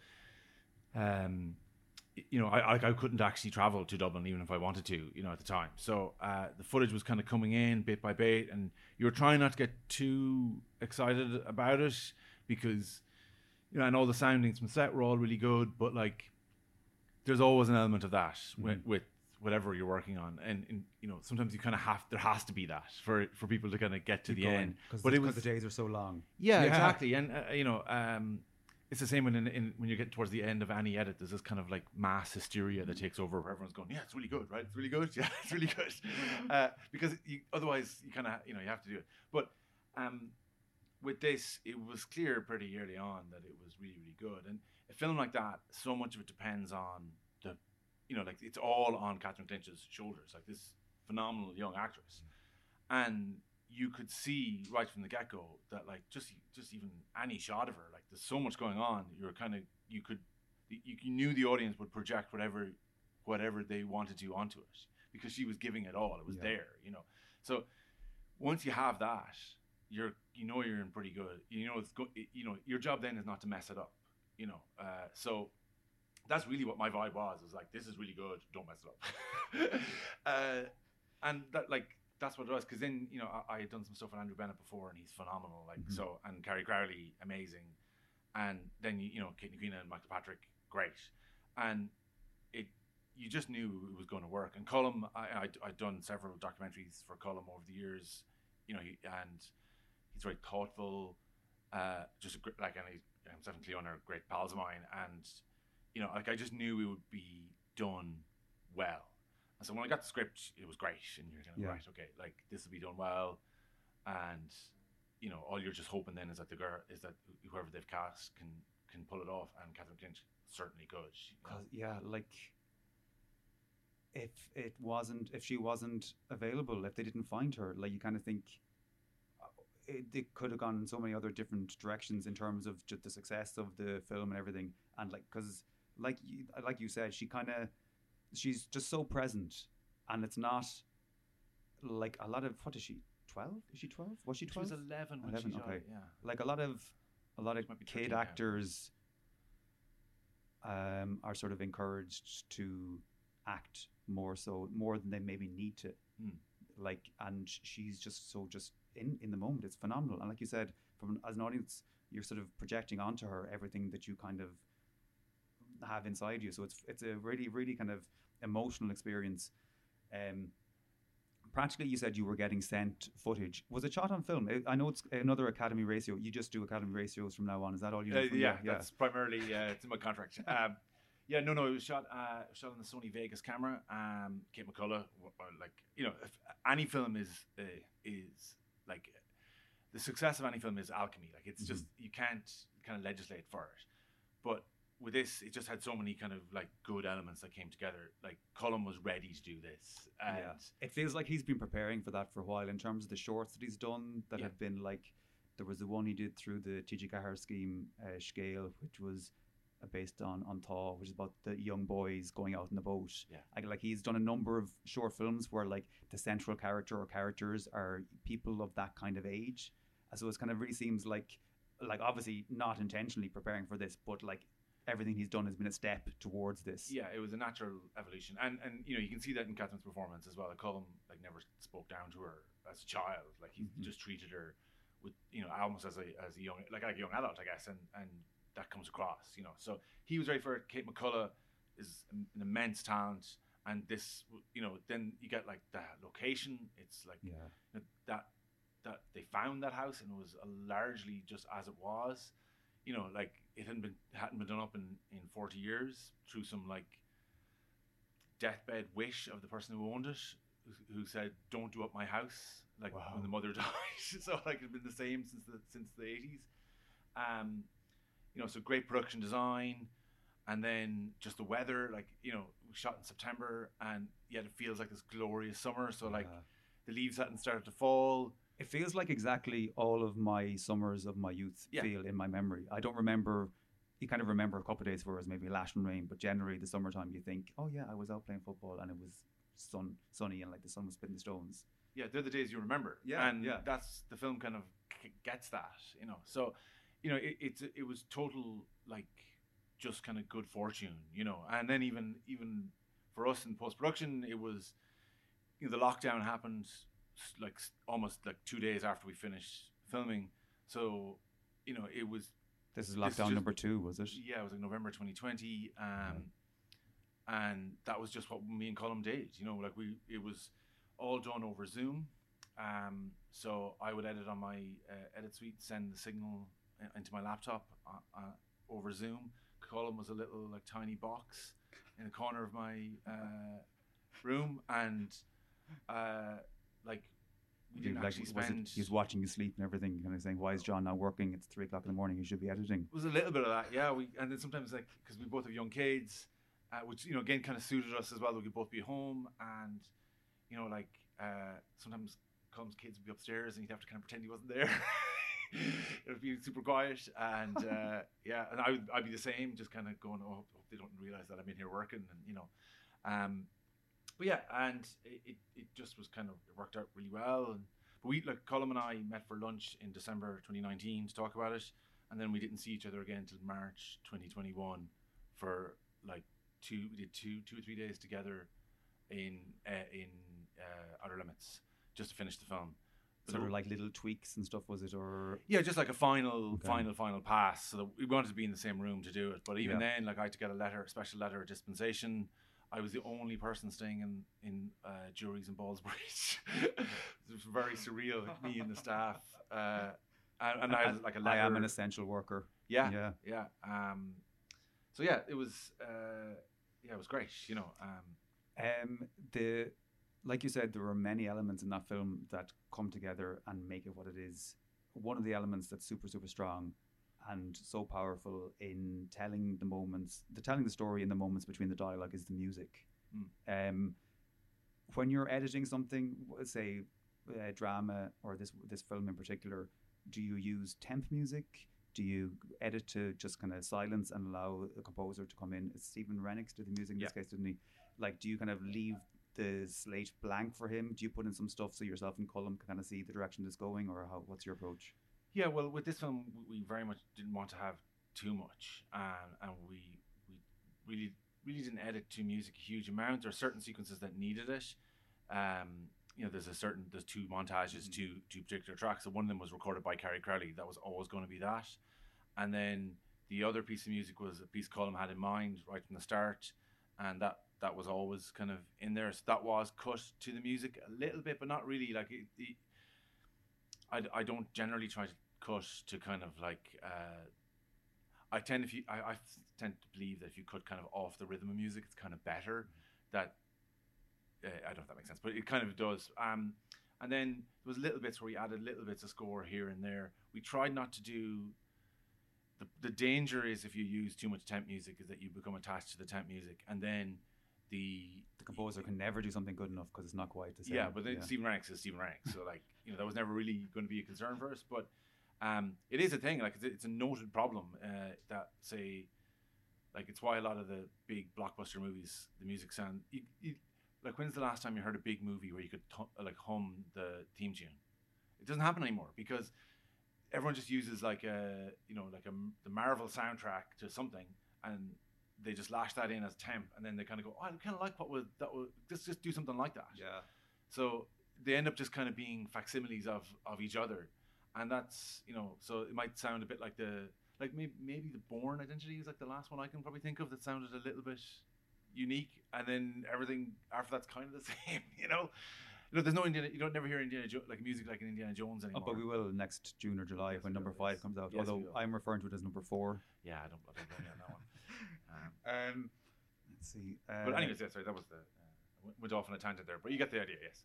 I couldn't actually travel to Dublin even if I wanted to, at the time. So the footage was kind of coming in bit by bit, and you were trying not to get too excited about it because, and all the soundings from set were all really good, but like, there's always an element of that with whatever you're working on, and sometimes you kind of there has to be that for people to kind of get to the end. But because the days are so long. Yeah, exactly, and it's the same when you get towards the end of any edit. There's this kind of like mass hysteria that takes over, where everyone's going, "Yeah, it's really good, right? It's really good. Yeah, it's really good," because otherwise you kind of you have to do it. But with this, it was clear pretty early on that it was really, really good. And a film like that, so much of it depends on like it's all on Catherine Clinch's shoulders, like this phenomenal young actress. And, you could see right from the get-go that like just even any shot of her, like there's so much going on. You're kind of you knew the audience would project whatever they wanted to onto it because she was giving it all. It was there, you know. So once you have that, you're in pretty good. Your job then is not to mess it up, you know. So that's really what my vibe was. It was like, this is really good. Don't mess it up. And that like. That's what it was, because then, you know, I had done some stuff with Andrew Bennett before, and he's phenomenal, like, so, and Carrie Crowley, amazing, and then, you know, Kate Nquina and Michael Patrick, great, and you just knew it was going to work. And Cullum, I'd done several documentaries for Cullum over the years, you know, and he's very thoughtful, just and himself and Cleona are great pals of mine, and, you know, like, I just knew it would be done well. And so when I got the script, it was great, and you're kind of right, okay, like this will be done well, and you know, all you're just hoping then is that whoever they've cast can pull it off, and Catherine Clinch certainly could. Like if she wasn't available, if they didn't find her, like you kind of think it could have gone in so many other different directions in terms of just the success of the film and everything, and like because like you said, she's just so present, and it's not like a lot of, what is she, 12? Is she 12? Was she 12? She was 11 when she died, yeah. Like a lot of kid actors are sort of encouraged to act more than they maybe need to. Like, and she's just in the moment. It's phenomenal. And like you said, as an audience, you're sort of projecting onto her everything that you kind of have inside you, so it's a really, really kind of emotional experience. Practically, you said you were getting sent footage. Was it shot on film? I know it's another Academy ratio. You just do Academy ratios from now on. Is that all you do? That's primarily it's in my contract. It was shot on the Sony Vegas camera. Kate McCullough, like, you know, if any film is like, the success of any film is alchemy. Like, it's just, you can't kind of legislate for it, but with this, it just had so many kind of like good elements that came together. Like, Cullum was ready to do this, and it feels like he's been preparing for that for a while. In terms of the shorts that he's done, that have been like, there was the one he did through the TG Cahir scheme, Scale, which was based on Thaw, which is about the young boys going out in the boat. Like he's done a number of short films where like the central character or characters are people of that kind of age. So it's kind of really seems like obviously not intentionally preparing for this, but like everything he's done has been a step towards this. Yeah, it was a natural evolution, and you know, you can see that in Catherine's performance as well. Cullum like never spoke down to her as a child. Like, he just treated her with, you know, almost as a young, like a young adult, I guess, and that comes across, you know. So he was ready for it. Kate McCullough is an immense talent, and this, you know, then you get like the location. It's like, you know, that they found that house, and it was largely just as it was. You know, like, it hadn't been done up in 40 years through some like deathbed wish of the person who owned it, who said, "Don't do up my house." Like, when the mother died. So like, it's been the same since the 80s. You know, so great production design, and then just the weather. Like, you know, we shot in September, and yet it feels like this glorious summer. So like, the leaves hadn't started to fall. It feels like exactly all of my summers of my youth feel in my memory. I don't remember, you kind of remember a couple of days where it was maybe lashing rain, but generally the summertime you think, oh yeah, I was out playing football and it was sunny and like the sun was spitting stones. Yeah, they're the days you remember. That's, the film kind of gets that, you know. So, you know, it was total, like, just kind of good fortune, you know. And then even for us in post-production, it was, you know, the lockdown happened like almost like 2 days after we finished filming. So, you know, it was... This is lockdown number 2, was it? Yeah, it was like November 2020. And that was just what me and Cullum did. You know, like, it was all done over Zoom. So I would edit on my edit suite, send the signal into my laptop over Zoom. Cullum was a little like tiny box in the corner of my room, and like, we didn't actually spend... He's watching you sleep and everything, kind of saying, "Why is John not working? It's 3 o'clock in the morning. He should be editing." It was a little bit of that, yeah. And then sometimes, like, because we both have young kids, which, you know, again kind of suited us as well. We could both be home, and, you know, like, sometimes Colm's kids would be upstairs, and he'd have to kind of pretend he wasn't there. It would be super quiet, and and I'd be the same, just kind of going, oh, hope they don't realize that I'm in here working, and but yeah, and it just was kind of, it worked out really well. But we, like, Colm and I met for lunch in December 2019 to talk about it, and then we didn't see each other again until March 2021 for like we did two or 3 days together in Outer Limits, just to finish the film. Sort of like little tweaks and stuff, was it? Or yeah, just like a final pass. So that we wanted to be in the same room to do it. But even then, like, I had to get a special letter of dispensation. I was the only person staying in Juries in Ballsbridge. It was very surreal, like, me and the staff. And I had like a letter. I am an essential worker. Yeah. So yeah, it was it was great. Like you said, there were many elements in that film that come together and make it what it is. One of the elements that's super, super strong and so powerful in telling the story in the moments between the dialogue is the music. When you're editing something, say drama or this film in particular, do you use temp music? Do you edit to just kind of silence and allow a composer to come in? Stephen Rennicks did the music in this case, didn't he? Like, do you kind of leave the slate blank for him? Do you put in some stuff so yourself and Colm can kind of see the direction it's going, or what's your approach? Yeah, well, with this film, we very much didn't want to have too much, and we really didn't edit to music a huge amount. There are certain sequences that needed it. There's two montages to particular tracks. So one of them was recorded by Carrie Crowley. That was always going to be that. And then the other piece of music was a piece Colm had in mind right from the start, and that was always kind of in there. So that was cut to the music a little bit, but not really. Like, I don't generally try to cut to kind of like. I tend to believe that if you cut kind of off the rhythm of music, it's kind of better. That I don't know if that makes sense, but it kind of does. And then there was little bits where we added little bits of score here and there. We tried not to do. The danger is, if you use too much temp music, is that you become attached to the temp music, and then the composer can never do something good enough because it's not quite the same. Yeah, but then Stephen Rennicks is Stephen Rennicks, so like, that was never really going to be a concern for us. But it is a thing. Like, it's a noted problem that, say, like, it's why a lot of the big blockbuster movies, the music sound. Like, when's the last time you heard a big movie where you could hum the theme tune? It doesn't happen anymore because everyone just uses the Marvel soundtrack to something, and they just lash that in as temp, and then they kind of go, oh, I kind of like just do something like that. Yeah. So they end up just kind of being facsimiles of each other, and that's, so it might sound a bit like maybe the Bourne Identity is like the last one I can probably think of that sounded a little bit unique, and then everything after that's kind of the same. There's no Indiana. You don't never hear music like in Indiana Jones anymore. But we will next June or July when number 5 comes out. Yes, although I'm referring to it as number 4. Yeah, I don't blame you on that one. Let's see. But anyways, sorry, that was went off on a tangent there. But you get the idea, yes.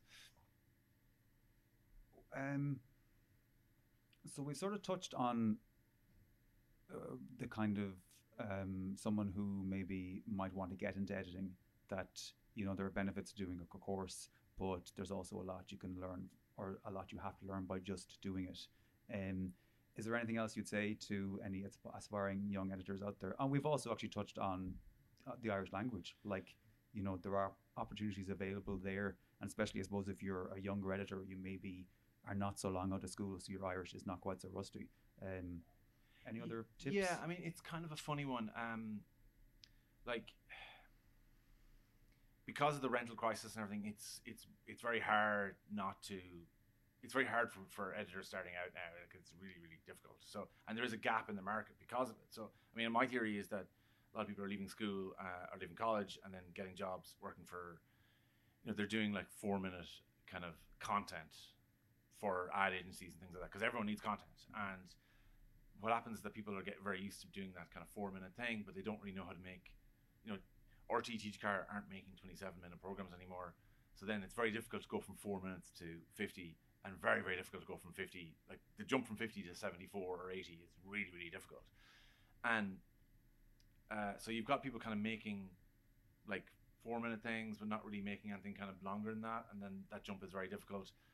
So we've sort of touched on the kind of someone who maybe might want to get into editing. That there are benefits to doing a course, but there's also a lot you can learn, or a lot you have to learn by just doing it. Is there anything else you'd say to any aspiring young editors out there? And we've also actually touched on the Irish language. Like, there are opportunities available there, and especially, I suppose, if you're a younger editor, you maybe are not so long out of school, so your Irish is not quite so rusty. Any other tips? Yeah, I mean, it's kind of a funny one. Because of the rental crisis and everything, it's very hard not to. It's very hard for editors starting out now. Like, it's really, really difficult. So, and there is a gap in the market because of it. So, I mean, my theory is that a lot of people are leaving school or leaving college and then getting jobs working for, they're doing like 4-minute kind of content for ad agencies and things like that, because everyone needs content. And what happens is that people get very used to doing that kind of 4-minute thing, but they don't really know how to make, RT TGCar aren't making 27-minute programs anymore. So then it's very difficult to go from 4 minutes to 50. And very, very difficult to go from 50. Like, the jump from 50 to 74 or 80 is really, really difficult. And so you've got people kind of making like 4-minute things, but not really making anything kind of longer than that. And then that jump is very difficult.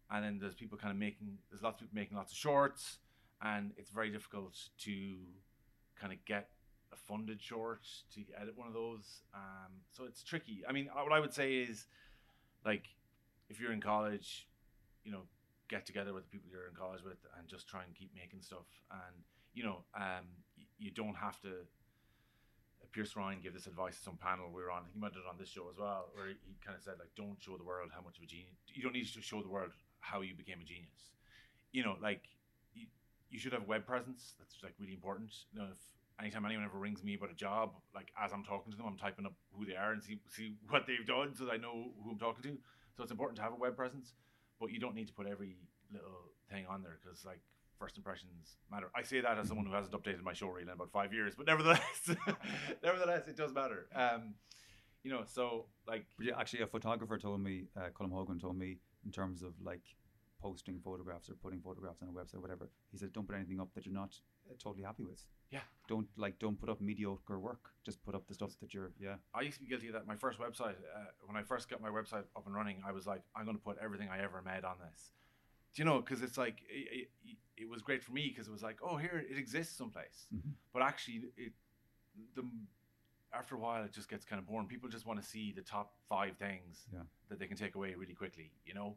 and then there's lots of people making lots of shorts, and it's very difficult to kind of get a funded short to edit one of those. So it's tricky. I mean, what I would say is, like, if you're in college, you know, get together with the people you're in college with and just try and keep making stuff. And, you know, you don't have to. Pierce Ryan gave this advice to some panel we were on. I think he might have done it on this show as well, where he kind of said, like, don't show the world how much of a genius. You don't need to show the world how you became a genius. You know, like, you should have a web presence. That's, like, really important. You know, if anytime anyone ever rings me about a job, like, as I'm talking to them, I'm typing up who they are and see what they've done so that I know who I'm talking to. So it's important to have a web presence, but you don't need to put every little thing on there, because, like, first impressions matter. I say that as someone who hasn't updated my show reel in about 5 years, but nevertheless, it does matter. You know, so, like, yeah, actually, a photographer told me, Colm Hogan told me, in terms of, like, posting photographs or putting photographs on a website or whatever, he said, don't put anything up that you're not totally happy with. Yeah. Don't put up mediocre work. Just put up the stuff that you're, yeah. I used to be guilty of that. My first website, when I first got my website up and running, I was like, I'm going to put everything I ever made on this. Do you know? Because it's like, it was great for me, because it was like, oh, here, it exists someplace. Mm-hmm. But actually, after a while, it just gets kind of boring. People just want to see the top 5 things that they can take away really quickly, you know?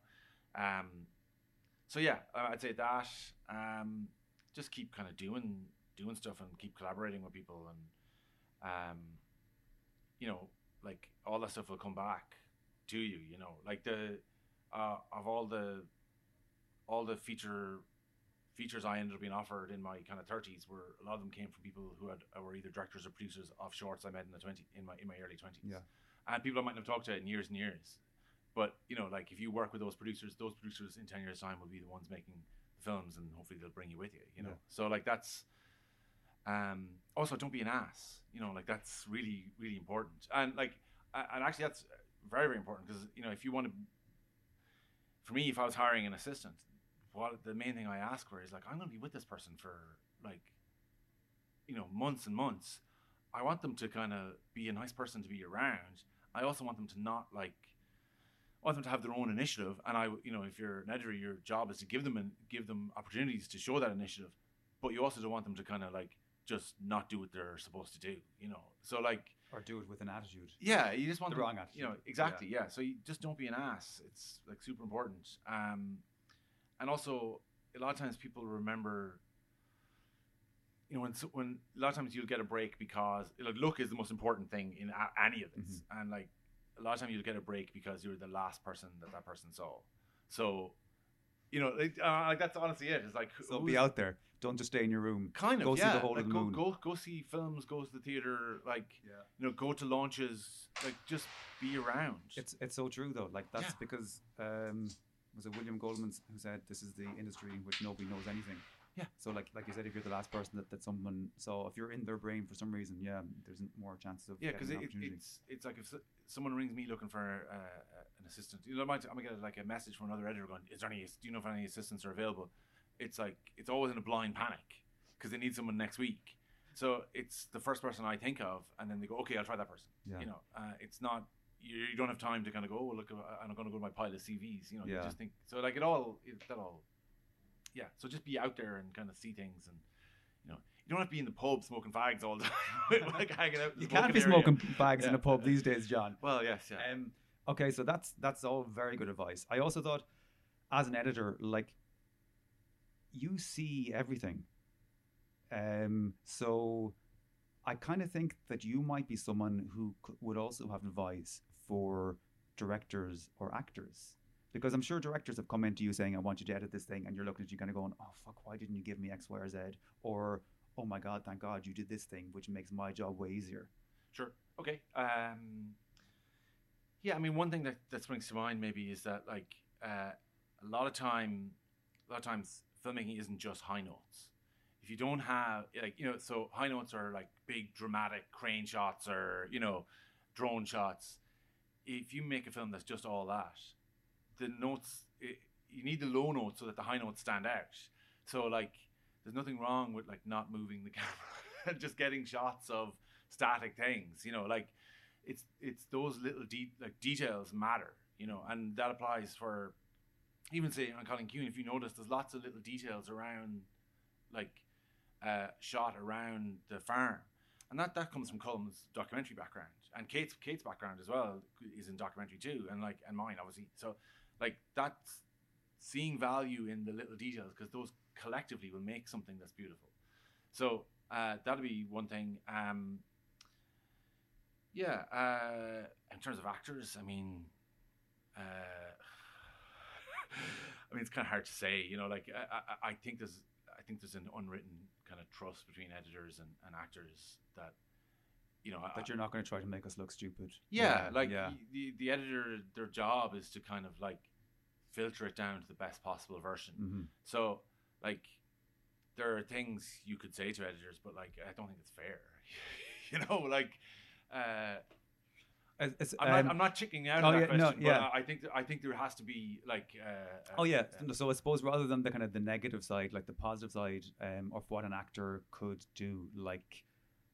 So yeah, I'd say that. Just keep kind of doing stuff and keep collaborating with people, and you know, like, all that stuff will come back to you. You know, like of all the features I ended up being offered in my kind of 30s, were a lot of them came from people who were either directors or producers of shorts I made in my early 20s. Yeah, and people I mightn't have talked to in years and years. But, you know, like, if you work with those producers in 10 years' time will be the ones making the films, and hopefully they'll bring you with you, you know? Yeah. So, like, that's, also, don't be an ass, you know, like, that's really, really important. And, like, and actually that's very, very important, because, you know, if you want to, for me, if I was hiring an assistant, the main thing I ask for is, like, I'm going to be with this person for, like, you know, months and months. I want them to kind of be a nice person to be around. I also want them to not, like, I want them to have their own initiative, and you know, if you're an editor, your job is to give them opportunities to show that initiative, but you also don't want them to kind of, like, just not do what they're supposed to do, you know. So, like, or do it with an attitude. Yeah, you just want the wrong attitude. You know, exactly. Yeah. So you just don't be an ass. It's, like, super important. And also, a lot of times people remember, you know, when a lot of times you'll get a break because, like, look is the most important thing in any of this, mm-hmm. and, like, a lot of times you'll get a break because you're the last person that person saw. So, you know, like, that's honestly it. It's like, so be out there. Don't just stay in your room. Kind of, go see the whole of the moon. Go see films. Go to the theater. Like, you know, go to launches. Like, just be around. It's so true though. Like, that's because was it William Goldman who said this is the industry in which nobody knows anything. Yeah. So like you said, if you're the last person that someone saw, if you're in their brain for some reason, there's more chances of because it's like if someone rings me looking for an assistant, you know, I'm gonna get like a message from another editor going, do you know if any assistants are available? It's like, it's always in a blind panic because they need someone next week. So it's the first person I think of, and then they go, okay, I'll try that person. Yeah. You know, it's not, you don't have time to kind of go, oh, look, I'm going to go to my pile of CVs. You know, you just think, so like so just be out there and kind of see things, and, you know, you don't have to be in the pub smoking fags all the time, like hanging out. You can't be smoking fags in a pub these days, John. Well, yes, yeah. Okay, so that's all very good advice. I also thought, as an editor, like, you see everything. So I kind of think that you might be someone who would also have advice for directors or actors. Because I'm sure directors have come into you saying, I want you to edit this thing, and you're looking at you kind of going, oh, fuck, why didn't you give me X, Y, or Z? Or, oh my God, thank God you did this thing, which makes my job way easier. Sure. Okay. Yeah, I mean, one thing that springs to mind maybe is that, like, a lot of times filmmaking isn't just high notes. If you don't have, like, you know, so high notes are like big dramatic crane shots or, you know, drone shots. If you make a film that's just all that, the notes, you need the low notes so that the high notes stand out. So, like, there's nothing wrong with, like, not moving the camera and just getting shots of static things, you know, like, it's those little details matter, you know, and that applies for, even say on Colin Kuhn, if you notice, there's lots of little details around, like, shot around the farm, and that comes from Colm's documentary background, and Kate's background as well is in documentary too, and mine obviously. So, like, that's seeing value in the little details, because those collectively will make something that's beautiful. So that'll be one thing. In terms of actors, I mean, it's kind of hard to say. I think there's an unwritten kind of trust between editors and actors that, that you're not going to try to make us look stupid. The editor, their job is to kind of like filter it down to the best possible version. Mm-hmm. So, like, there are things you could say to editors, but like, I don't think it's fair. I'm not chickening out of that question, but I think there has to be like. So I suppose rather than the kind of the negative side, like the positive side of what an actor could do, like,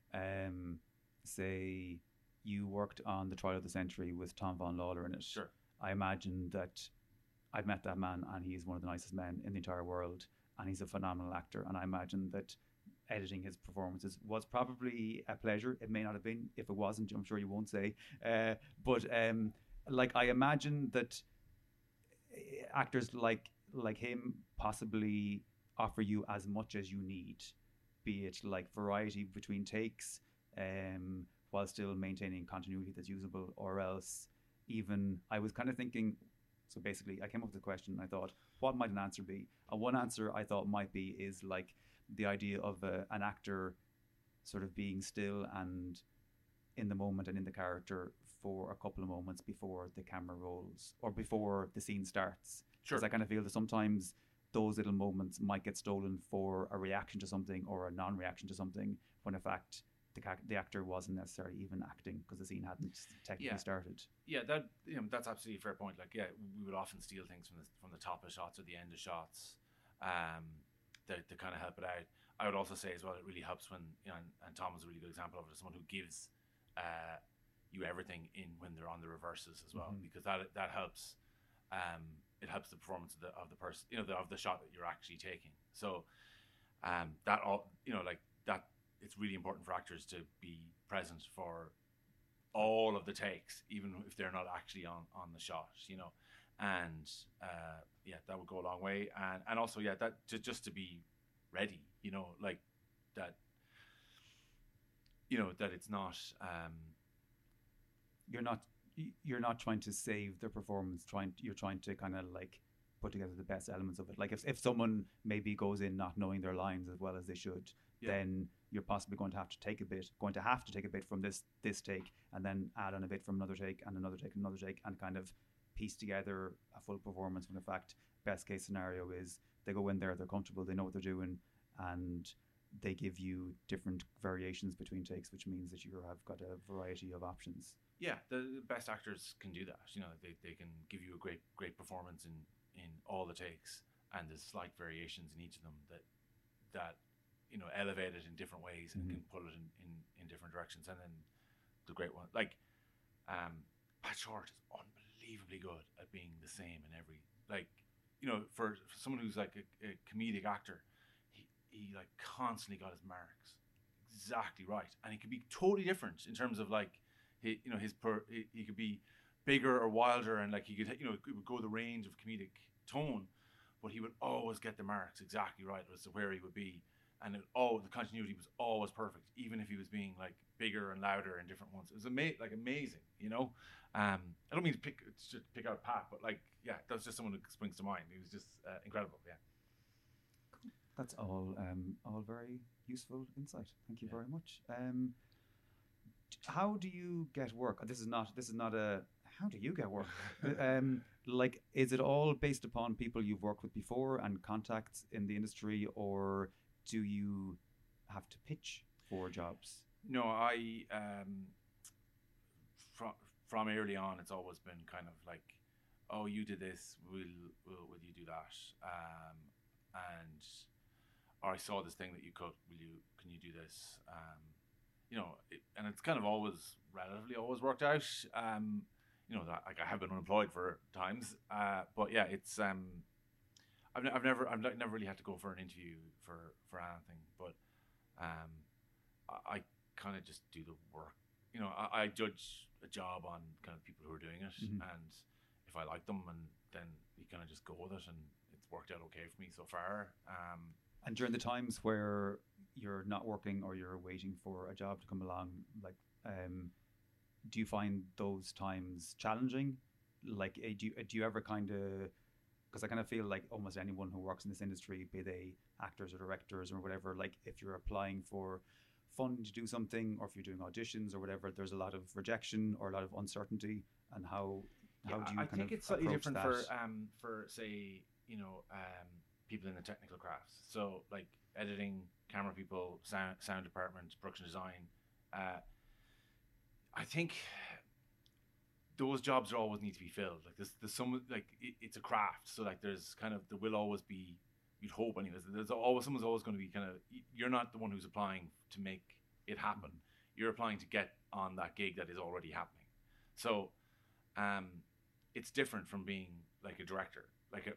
say you worked on The Trial of the Century with Tom Vaughan Lawlor in it. Sure. I imagine that I've met that man, and he's one of the nicest men in the entire world, and he's a phenomenal actor. And I imagine that editing his performances was probably a pleasure. It may not have been. If it wasn't, I'm sure you won't say. But I imagine that actors like him possibly offer you as much as you need, be it like variety between takes, while still maintaining continuity that's usable, or else even I was kind of thinking. So basically, I came up with a question, and I thought, what might an answer be? And one answer I thought might be is like the idea of an actor sort of being still and in the moment and in the character for a couple of moments before the camera rolls or before the scene starts. Sure. Because I kind of feel that sometimes those little moments might get stolen for a reaction to something or a non-reaction to something, when in fact the actor wasn't necessarily even acting because the scene hadn't technically started. Yeah, that's absolutely a fair point. Like, we would often steal things from the top of shots or the end of shots, to kind of help it out. I would also say as well, it really helps when, and Tom is a really good example of it, someone who gives you everything when they're on the reverses as well, because that helps. It helps the performance of the person, of the shot that you're actually taking. So that it's really important for actors to be present for all of the takes, even if they're not actually on the shot, and that would go a long way. And also, that just to be ready, like that, that it's not, you're not trying to save the performance, you're trying to kind of like put together the best elements of it. Like if someone maybe goes in not knowing their lines as well as they should, then you're possibly going to have to take a bit from this take, and then add on a bit from another take, and another take, and another take, and kind of piece together a full performance. When in fact, best case scenario is they go in there, they're comfortable, they know what they're doing, and they give you different variations between takes, which means that you have got a variety of options. Yeah, the best actors can do that. They can give you a great performance in all the takes, and there's slight variations in each of them that elevate it in different ways and can pull it in different directions. And then the great one, like Pat Short, is unbelievably good at being the same in every, for someone who's like a comedic actor, he like constantly got his marks exactly right, and he could be totally different in terms of like he could be bigger or wilder, and like he could it would go the range of comedic tone, but he would always get the marks exactly right as to where he would be. And the continuity was always perfect, even if he was being like bigger and louder in different ones. It was amazing, I don't mean to pick out Pat, but that's just someone who springs to mind. He was just incredible. Yeah. That's all very useful insight. Thank you very much. How do you get work? This is not a. How do you get work? Is it all based upon people you've worked with before and contacts in the industry, or do you have to pitch for jobs? No, I from early on, it's always been kind of like, oh, you did this, will you do that? Or I saw this thing that you cut, can you do this? And it's kind of always relatively always worked out. you know, that, like I have been unemployed for times, but yeah, it's I've never really had to go for an interview for anything, but I kind of just do the work. You know, I judge a job on kind of people who are doing it, and if I like them, and then you kind of just go with it, and it's worked out okay for me so far. And during the times where you're not working or you're waiting for a job to come along, like, do you find those times challenging? Like, do you ever kind of, because I kind of feel like almost anyone who works in this industry, be they actors or directors or whatever, like if you're applying for funding to do something, or if you're doing auditions or whatever, there's a lot of rejection or a lot of uncertainty. And how do you? I think it's slightly different that? for say, you know, people in the technical crafts. So like editing, camera people, sound department, production design. I think those jobs always need to be filled. Like there's some, like it's a craft, so like there's kind of, there will always be, you'd hope anyways, someone's always going to be kind of, you're not the one who's applying to make it happen. You're applying to get on that gig that is already happening. So it's different from being like a director. Like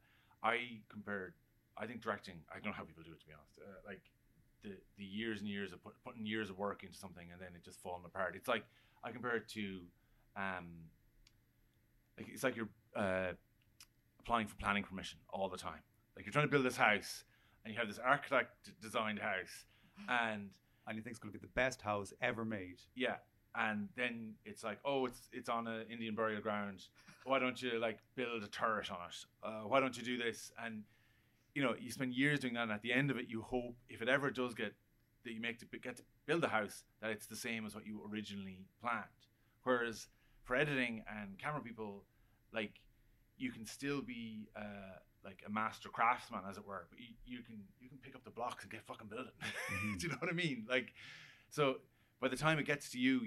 I think directing, I don't know how people do it, to be honest. Like the years and years of putting years of work into something and then it just falling apart. It's like, I compare it to like it's like you're applying for planning permission all the time. Like you're trying to build this house and you have this architect designed house and you think it's going to be the best house ever made. Yeah. And then it's like, oh, it's on an Indian burial ground. Why don't you like build a turret on it? Why don't you do this? And you know, you spend years doing that, and at the end of it, you hope if it ever does get that you get to build a house, that it's the same as what you originally planned. Whereas for editing and camera people, like you can still be like a master craftsman, as it were, but you can pick up the blocks and get fucking building. Do you know what I mean? Like, so by the time it gets to you,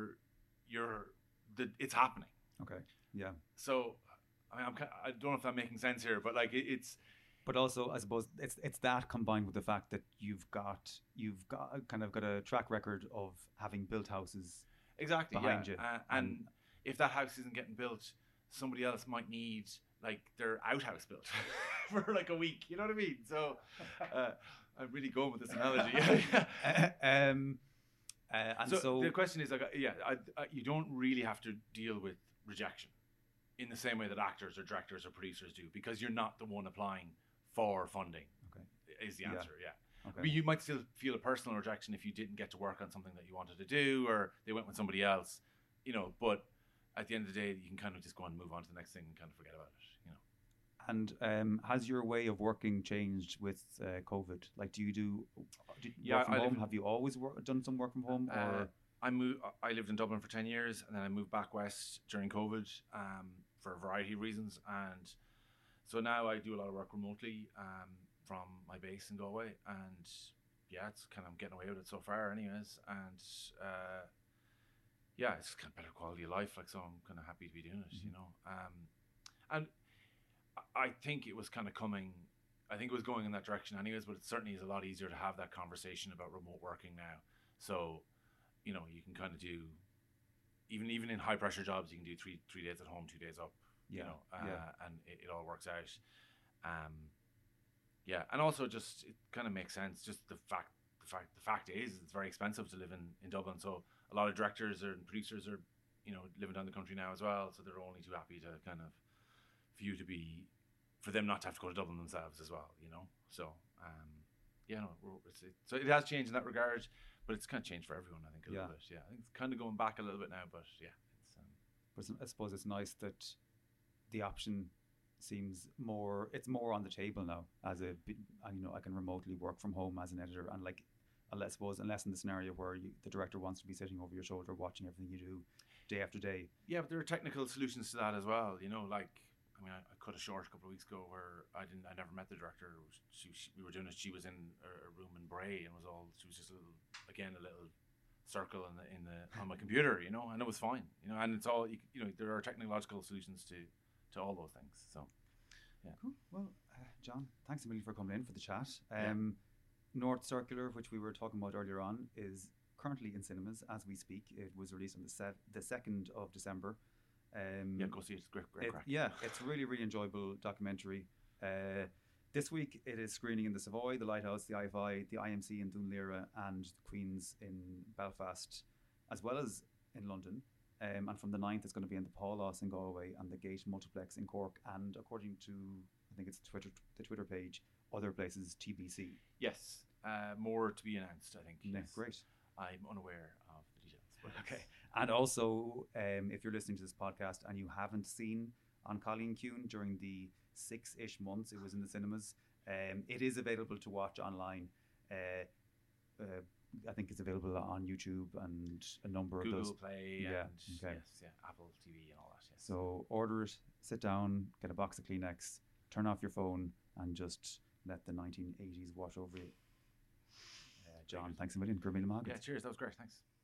it's happening. Okay. Yeah. So I mean, I don't know if I'm making sense here, but like it's. But also, I suppose it's that combined with the fact that you've got kind of got a track record of having built houses exactly behind you, and if that house isn't getting built, somebody else might need like their outhouse built for like a week. You know what I mean? So I'm really going with this analogy. And so the question is, like, you don't really have to deal with rejection in the same way that actors or directors or producers do, because you're not the one applying for funding. Okay, is the answer. Yeah. Okay. But you might still feel a personal rejection if you didn't get to work on something that you wanted to do, or they went with somebody else, you know. But at the end of the day, you can kind of just go on and move on to the next thing and kind of forget about it, you know. And has your way of working changed with COVID? Like, do you work from home? Have you always done some work from home? Or I lived in Dublin for 10 years, and then I moved back west during COVID for a variety of reasons, and so now I do a lot of work remotely from my base in Galway, and yeah, it's kind of getting away with it so far anyways, and yeah, it's kind of better quality of life, like, so I'm kind of happy to be doing it, you know. And I think it was kind of coming, I think it was going in that direction anyways, but it certainly is a lot easier to have that conversation about remote working now. So, you know, you can kind of do, even in high pressure jobs, you can do three days at home, 2 days up, you know, and it all works out. Yeah, and also just it kind of makes sense. Just the fact is it's very expensive to live in Dublin. So a lot of directors and producers are, you know, living down the country now as well. So they're only too happy to kind of for them not to have to go to Dublin themselves as well, you know. So yeah, no, so it has changed in that regard, but it's kind of changed for everyone, I think, a little bit. Yeah, I think it's kind of going back a little bit now, but yeah, it's. But I suppose it's nice that the option seems more on the table now, as you know, I can remotely work from home as an editor, and like, I suppose, unless in the scenario where the director wants to be sitting over your shoulder watching everything you do day after day. Yeah, but there are technical solutions to that as well, you know. Like, I mean, I cut a short a couple of weeks ago where I never met the director. We were doing it. She was in a room in Bray and she was just a little circle on my computer, you know, and it was fine, you know. And it's all, you know, there are technological solutions to all those things. So, yeah. Cool. Well, John, thanks a million for coming in for the chat. North Circular, which we were talking about earlier on, is currently in cinemas as we speak. It was released on the 2nd of December. Yeah, go see it. It's great crack. Yeah, it's really, really enjoyable documentary. This week it is screening in the Savoy, the Lighthouse, the IFI, the IMC in Dunleera, and the Queen's in Belfast, as well as in London. And from the 9th, it's going to be in the Paulhouse in Galway and the Gate Multiplex in Cork. And according to, I think it's the Twitter page, other places TBC. Yes, more to be announced, I think. Yeah, Yes. great. I'm unaware of the details. But Okay. And also, if you're listening to this podcast and you haven't seen On Colleen Kuhn during the 6-ish months it was in the cinemas, it is available to watch online. I think it's available on YouTube and a number Google of those. Play Yeah, and okay. yes, yeah, Apple TV and all that. Yes. So order it, sit down, get a box of Kleenex, turn off your phone, and just let the 1980s wash over you. John, thanks a million. Gurmila Magat. Yeah, cheers. That was great. Thanks.